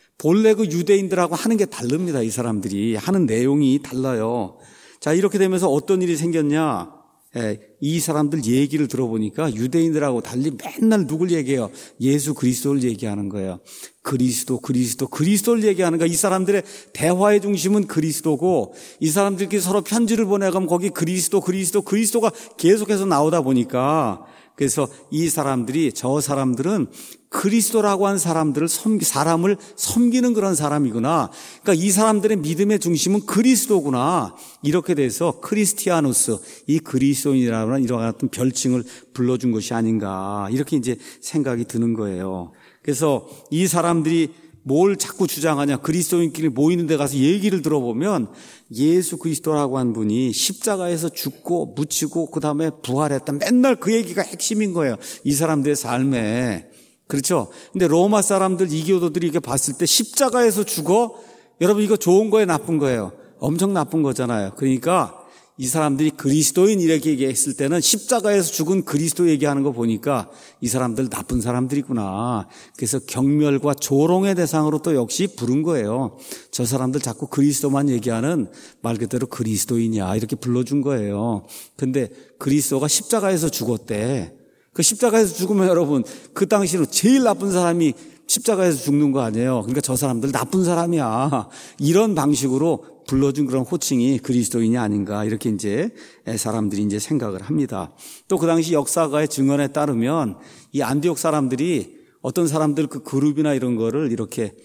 본래 그 유대인들하고 하는 게 다릅니다. 이 사람들이 하는 내용이 달라요. 자, 이렇게 되면서 어떤 일이 생겼냐? 예, 이 사람들 얘기를 들어보니까 유대인들하고 달리 맨날 누굴 얘기해요? 예수 그리스도를 얘기하는 거예요. 그리스도, 그리스도, 그리스도를 얘기하는 거야. 이 사람들의 대화의 중심은 그리스도고, 이 사람들끼리 서로 편지를 보내가면 거기 그리스도, 그리스도, 그리스도가 계속해서 나오다 보니까, 그래서 이 사람들이, 저 사람들은 그리스도라고 한 사람들을 섬기, 사람을 섬기는 그런 사람이구나. 그러니까 이 사람들의 믿음의 중심은 그리스도구나. 이렇게 돼서 크리스티아누스, 이 그리스도인이라는 이런 같은 별칭을 불러준 것이 아닌가. 이렇게 이제 생각이 드는 거예요. 그래서 이 사람들이 뭘 자꾸 주장하냐? 그리스도인끼리 모이는 데 가서 얘기를 들어보면 예수 그리스도라고 한 분이 십자가에서 죽고 묻히고 그 다음에 부활했다. 맨날 그 얘기가 핵심인 거예요. 이 사람들의 삶에. 그렇죠? 근데 로마 사람들, 이교도들이 이게 봤을 때 십자가에서 죽어? 여러분 이거 좋은 거예요? 나쁜 거예요? 엄청 나쁜 거잖아요. 그러니까 이 사람들이 그리스도인 이렇게 얘기했을 때는 십자가에서 죽은 그리스도 얘기하는 거 보니까 이 사람들 나쁜 사람들이구나. 그래서 경멸과 조롱의 대상으로 또 역시 부른 거예요. 저 사람들 자꾸 그리스도만 얘기하는 말 그대로 그리스도인이야 이렇게 불러준 거예요. 근데 그리스도가 십자가에서 죽었대. 그 십자가에서 죽으면 여러분 그 당시로 제일 나쁜 사람이 십자가에서 죽는 거 아니에요. 그러니까 저 사람들 나쁜 사람이야. 이런 방식으로 불러준 그런 호칭이 그리스도인이 아닌가 이렇게 이제 사람들이 이제 생각을 합니다. 또 그 당시 역사가의 증언에 따르면 이 안디옥 사람들이 어떤 사람들 그 그룹이나 이런 거를 이렇게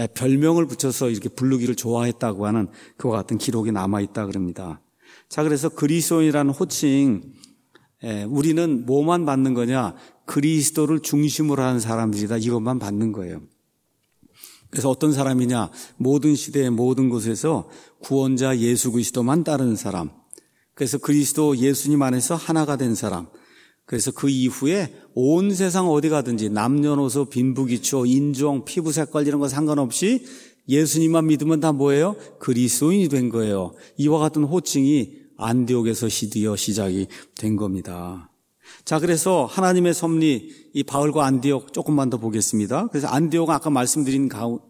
별명을 붙여서 이렇게 부르기를 좋아했다고 하는 그와 같은 기록이 남아 있다 그럽니다. 자, 그래서 그리스도인이라는 호칭, 우리는 뭐만 받는 거냐? 그리스도를 중심으로 하는 사람들이다. 이것만 받는 거예요. 그래서 어떤 사람이냐? 모든 시대의 모든 곳에서 구원자 예수 그리스도만 따르는 사람. 그래서 그리스도 예수님 안에서 하나가 된 사람. 그래서 그 이후에 온 세상 어디 가든지 남녀노소 빈부귀초 인종 피부 색깔 이런 거 상관없이 예수님만 믿으면 다 뭐예요? 그리스도인이 된 거예요. 이와 같은 호칭이 안디옥에서 시드어 시작이 된 겁니다. 자, 그래서 하나님의 섭리, 이 바울과 안디옥 조금만 더 보겠습니다. 그래서 안디옥은 아까 말씀드린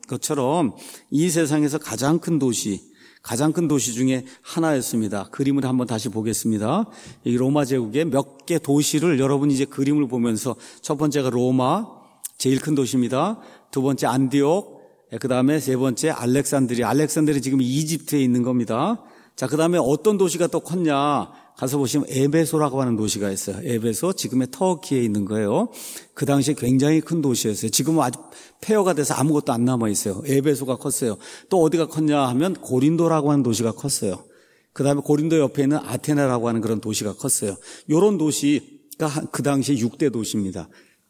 것처럼 이 세상에서 가장 큰 도시, 가장 큰 도시 중에 하나였습니다. 그림을 한번 다시 보겠습니다. 이 로마 제국의 몇 개 도시를 여러분이 이제 그림을 보면서 첫 번째가 로마, 제일 큰 도시입니다. 두 번째 안디옥, 그 다음에 세 번째 알렉산드리아. 알렉산드리아 지금 이집트에 있는 겁니다. 자, 그 다음에 어떤 도시가 또 컸냐? 가서 보시면 에베소라고 하는 도시가 있어요. 에베소, 지금의 터키에 있는 거예요. 그 당시에 굉장히 큰 도시였어요. 지금은 아주 폐허가 돼서 아무것도 안 남아 있어요. 에베소가 컸어요. 또 어디가 컸냐 하면 고린도라고 하는 도시가 컸어요. 그 다음에 고린도 옆에 있는 아테네라고 하는 그런 도시가 컸어요. 이런 도시가 그 당시에 육 대 도시입니다.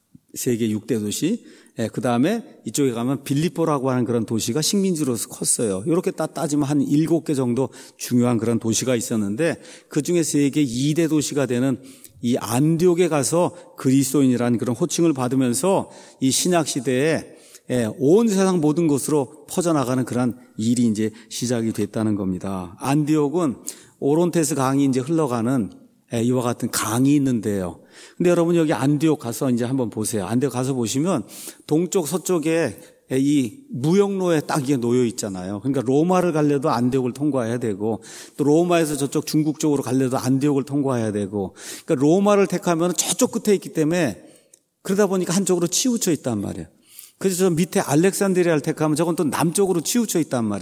세계 육 대 도시. 예, 그 다음에 이쪽에 가면 빌립보라고 하는 그런 도시가 식민지로서 컸어요. 이렇게 딱 따지면 한 일곱 개 정도 중요한 그런 도시가 있었는데 그 중에 세계 이 대 도시가 되는 이 안디옥에 가서 그리스도인이라는 그런 호칭을 받으면서 이 신약 시대에 예, 온 세상 모든 곳으로 퍼져나가는 그런 일이 이제 시작이 됐다는 겁니다. 안디옥은 오론테스 강이 이제 흘러가는 예, 이와 같은 강이 있는데요. 근데 여러분 여기 안디옥 가서 이제 한번 보세요. 안디옥 가서 보시면 동쪽 서쪽에 이 무역로에 딱 이게 놓여 있잖아요. 그러니까 로마를 가려도 안디옥을 통과해야 되고 또 로마에서 저쪽 중국 쪽으로 가려도 안디옥을 통과해야 되고 그러니까 로마를 택하면 저쪽 끝에 있기 때문에 그러다 보니까 한쪽으로 치우쳐 있단 말이에요. 그래서 저 밑에 알렉산드리아를 택하면 저건 또 남쪽으로 치우쳐 있단 말이에요.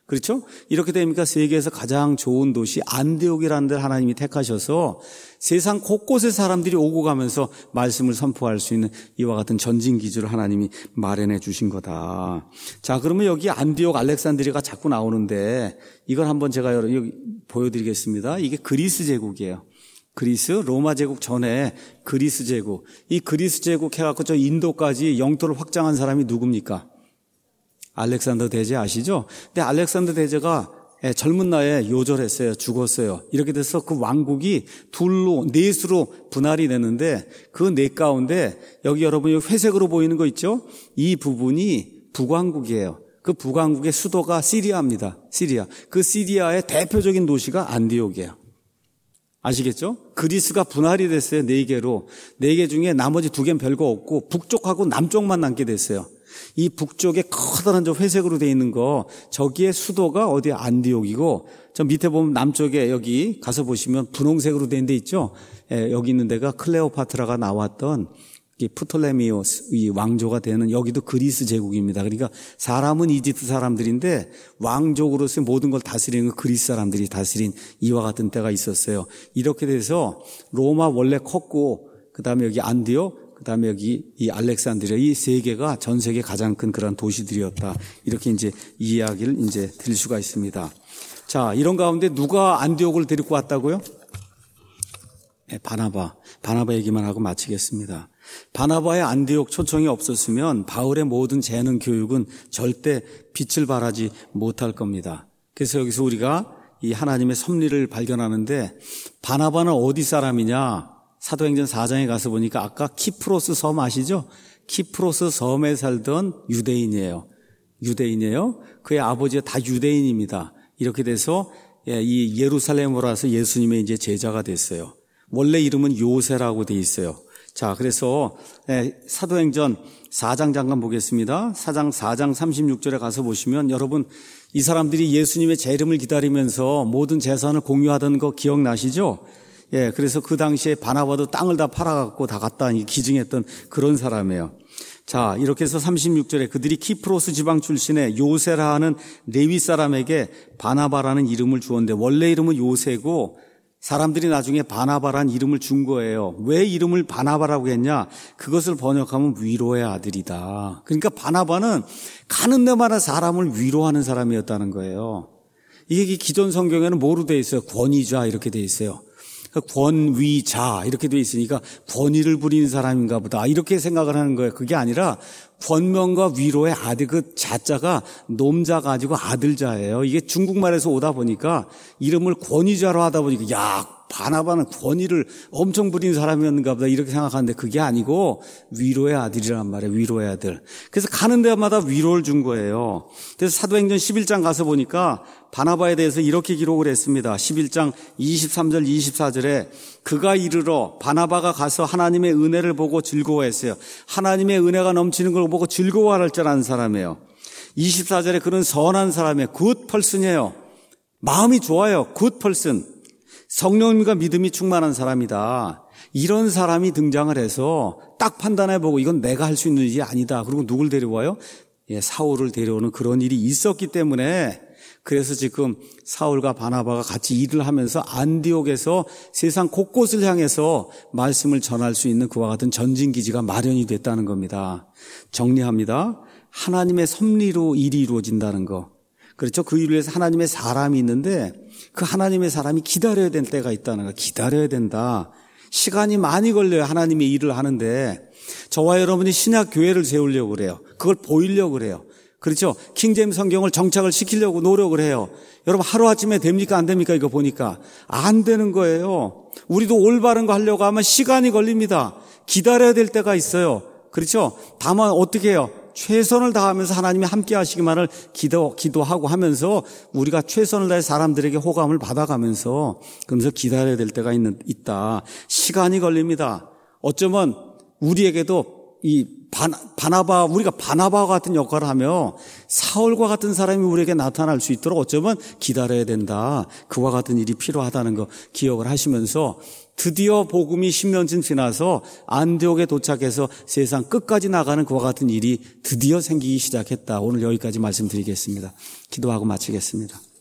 그렇죠? 이렇게 되니까 세계에서 가장 좋은 도시 안디옥이라는 데를 하나님이 택하셔서 세상 곳곳에 사람들이 오고 가면서 말씀을 선포할 수 있는 이와 같은 전진 기지를 하나님이 마련해 주신 거다. 자, 그러면 여기 안디옥 알렉산드리아가 자꾸 나오는데 이걸 한번 제가 여기 보여드리겠습니다. 이게 그리스 제국이에요. 그리스, 로마 제국 전에 그리스 제국. 이 그리스 제국 해갖고 저 인도까지 영토를 확장한 사람이 누굽니까? 알렉산더 대제 아시죠? 근데 알렉산더 대제가 젊은 나이에 요절했어요. 죽었어요. 이렇게 돼서 그 왕국이 둘로, 넷으로 분할이 됐는데 그 넷 가운데 여기 여러분이 회색으로 보이는 거 있죠? 이 부분이 북왕국이에요. 그 북왕국의 수도가 시리아입니다. 시리아. 그 시리아의 대표적인 도시가 안디옥이에요. 아시겠죠? 그리스가 분할이 됐어요. 네 개로. 네 개 중에 나머지 두 개는 별거 없고 북쪽하고 남쪽만 남게 됐어요. 이 북쪽에 커다란 저 회색으로 되어 있는 거, 저기에 수도가 어디 안디옥이고, 저 밑에 보면 남쪽에 여기 가서 보시면 분홍색으로 된 데 있죠? 예, 여기 있는 데가 클레오파트라가 나왔던 이 프톨레미오스 이 왕조가 되는, 여기도 그리스 제국입니다. 그러니까 사람은 이집트 사람들인데 왕족으로서 모든 걸 다스리는 건 그리스 사람들이 다스린 이와 같은 때가 있었어요. 이렇게 돼서 로마 원래 컸고, 그 다음에 여기 안디옥, 그 다음에 여기 이 알렉산드리아, 이 세 개가 전 세계 가장 큰 그런 도시들이었다. 이렇게 이제 이야기를 이제 드릴 수가 있습니다. 자, 이런 가운데 누가 안디옥을 데리고 왔다고요? 네, 바나바. 바나바 얘기만 하고 마치겠습니다. 바나바의 안디옥 초청이 없었으면 바울의 모든 재능 교육은 절대 빛을 발하지 못할 겁니다. 그래서 여기서 우리가 이 하나님의 섭리를 발견하는데, 바나바는 어디 사람이냐? 사도행전 사 장에 가서 보니까 아까 키프로스 섬 아시죠? 키프로스 섬에 살던 유대인이에요. 유대인이에요. 그의 아버지가 다 유대인입니다. 이렇게 돼서 이 예루살렘으로 와서 예수님의 이제 제자가 됐어요. 원래 이름은 요세라고 돼 있어요. 자, 그래서 사도행전 사 장 잠깐 보겠습니다. 사 장 사 장 삼십육 절에 가서 보시면 여러분, 이 사람들이 예수님의 재림을 기다리면서 모든 재산을 공유하던 거 기억나시죠? 예, 그래서 그 당시에 바나바도 땅을 다 팔아갖고 다 갖다 기증했던 그런 사람이에요. 자, 이렇게 해서 삼십육 절에 그들이 키프로스 지방 출신의 요세라 하는 레위 사람에게 바나바라는 이름을 주었는데, 원래 이름은 요세고 사람들이 나중에 바나바라는 이름을 준 거예요. 왜 이름을 바나바라고 했냐? 그것을 번역하면 위로의 아들이다. 그러니까 바나바는 가는 데마다 사람을 위로하는 사람이었다는 거예요. 이게 기존 성경에는 뭐로 돼 있어요? 권위자 이렇게 돼 있어요. 권위자 이렇게 돼 있으니까 권위를 부리는 사람인가 보다 이렇게 생각을 하는 거예요. 그게 아니라 권명과 위로의 아들, 그 자자가 놈자 가지고 아들자예요. 이게 중국말에서 오다 보니까 이름을 권위자로 하다 보니까 야, 바나바는 권위를 엄청 부리는 사람이었는가 보다 이렇게 생각하는데 그게 아니고 위로의 아들이란 말이에요. 위로의 아들. 그래서 가는 데마다 위로를 준 거예요. 그래서 사도행전 십일 장 가서 보니까 바나바에 대해서 이렇게 기록을 했습니다. 십일 장 이십삼 절 이십사 절에 그가 이르러 바나바가 가서 하나님의 은혜를 보고 즐거워했어요. 하나님의 은혜가 넘치는 걸 보고 즐거워할 줄 아는 사람이에요. 이십사 절에 그는 선한 사람이에요. 굿 펄슨이에요. 마음이 좋아요. 굿 펄슨. 성령님과 믿음이 충만한 사람이다. 이런 사람이 등장을 해서 딱 판단해보고 이건 내가 할 수 있는 일이 아니다. 그리고 누굴 데려와요? 예, 사울을 데려오는 그런 일이 있었기 때문에 그래서 지금 사울과 바나바가 같이 일을 하면서 안디옥에서 세상 곳곳을 향해서 말씀을 전할 수 있는 그와 같은 전진기지가 마련이 됐다는 겁니다. 정리합니다. 하나님의 섭리로 일이 이루어진다는 거. 그렇죠. 그 일을 위해서 하나님의 사람이 있는데 그 하나님의 사람이 기다려야 될 때가 있다는 거. 기다려야 된다. 시간이 많이 걸려요. 하나님의 일을 하는데 저와 여러분이 신약 교회를 세우려고 그래요. 그걸 보이려고 그래요. 그렇죠. 킹제임스 성경을 정착을 시키려고 노력을 해요. 여러분 하루아침에 됩니까 안 됩니까? 이거 보니까 안 되는 거예요. 우리도 올바른 거 하려고 하면 시간이 걸립니다. 기다려야 될 때가 있어요. 그렇죠. 다만 어떻게 해요? 최선을 다하면서 하나님이 함께 하시기만을 기도, 기도하고 하면서 우리가 최선을 다해 사람들에게 호감을 받아가면서 그러면서 기다려야 될 때가 있는, 있다. 시간이 걸립니다. 어쩌면 우리에게도 이 바나, 바나바, 우리가 바나바와 같은 역할을 하며 사울과 같은 사람이 우리에게 나타날 수 있도록 어쩌면 기다려야 된다. 그와 같은 일이 필요하다는 거 기억을 하시면서 드디어 복음이 십 년쯤 지나서 안디옥에 도착해서 세상 끝까지 나가는 그와 같은 일이 드디어 생기기 시작했다. 오늘 여기까지 말씀드리겠습니다. 기도하고 마치겠습니다.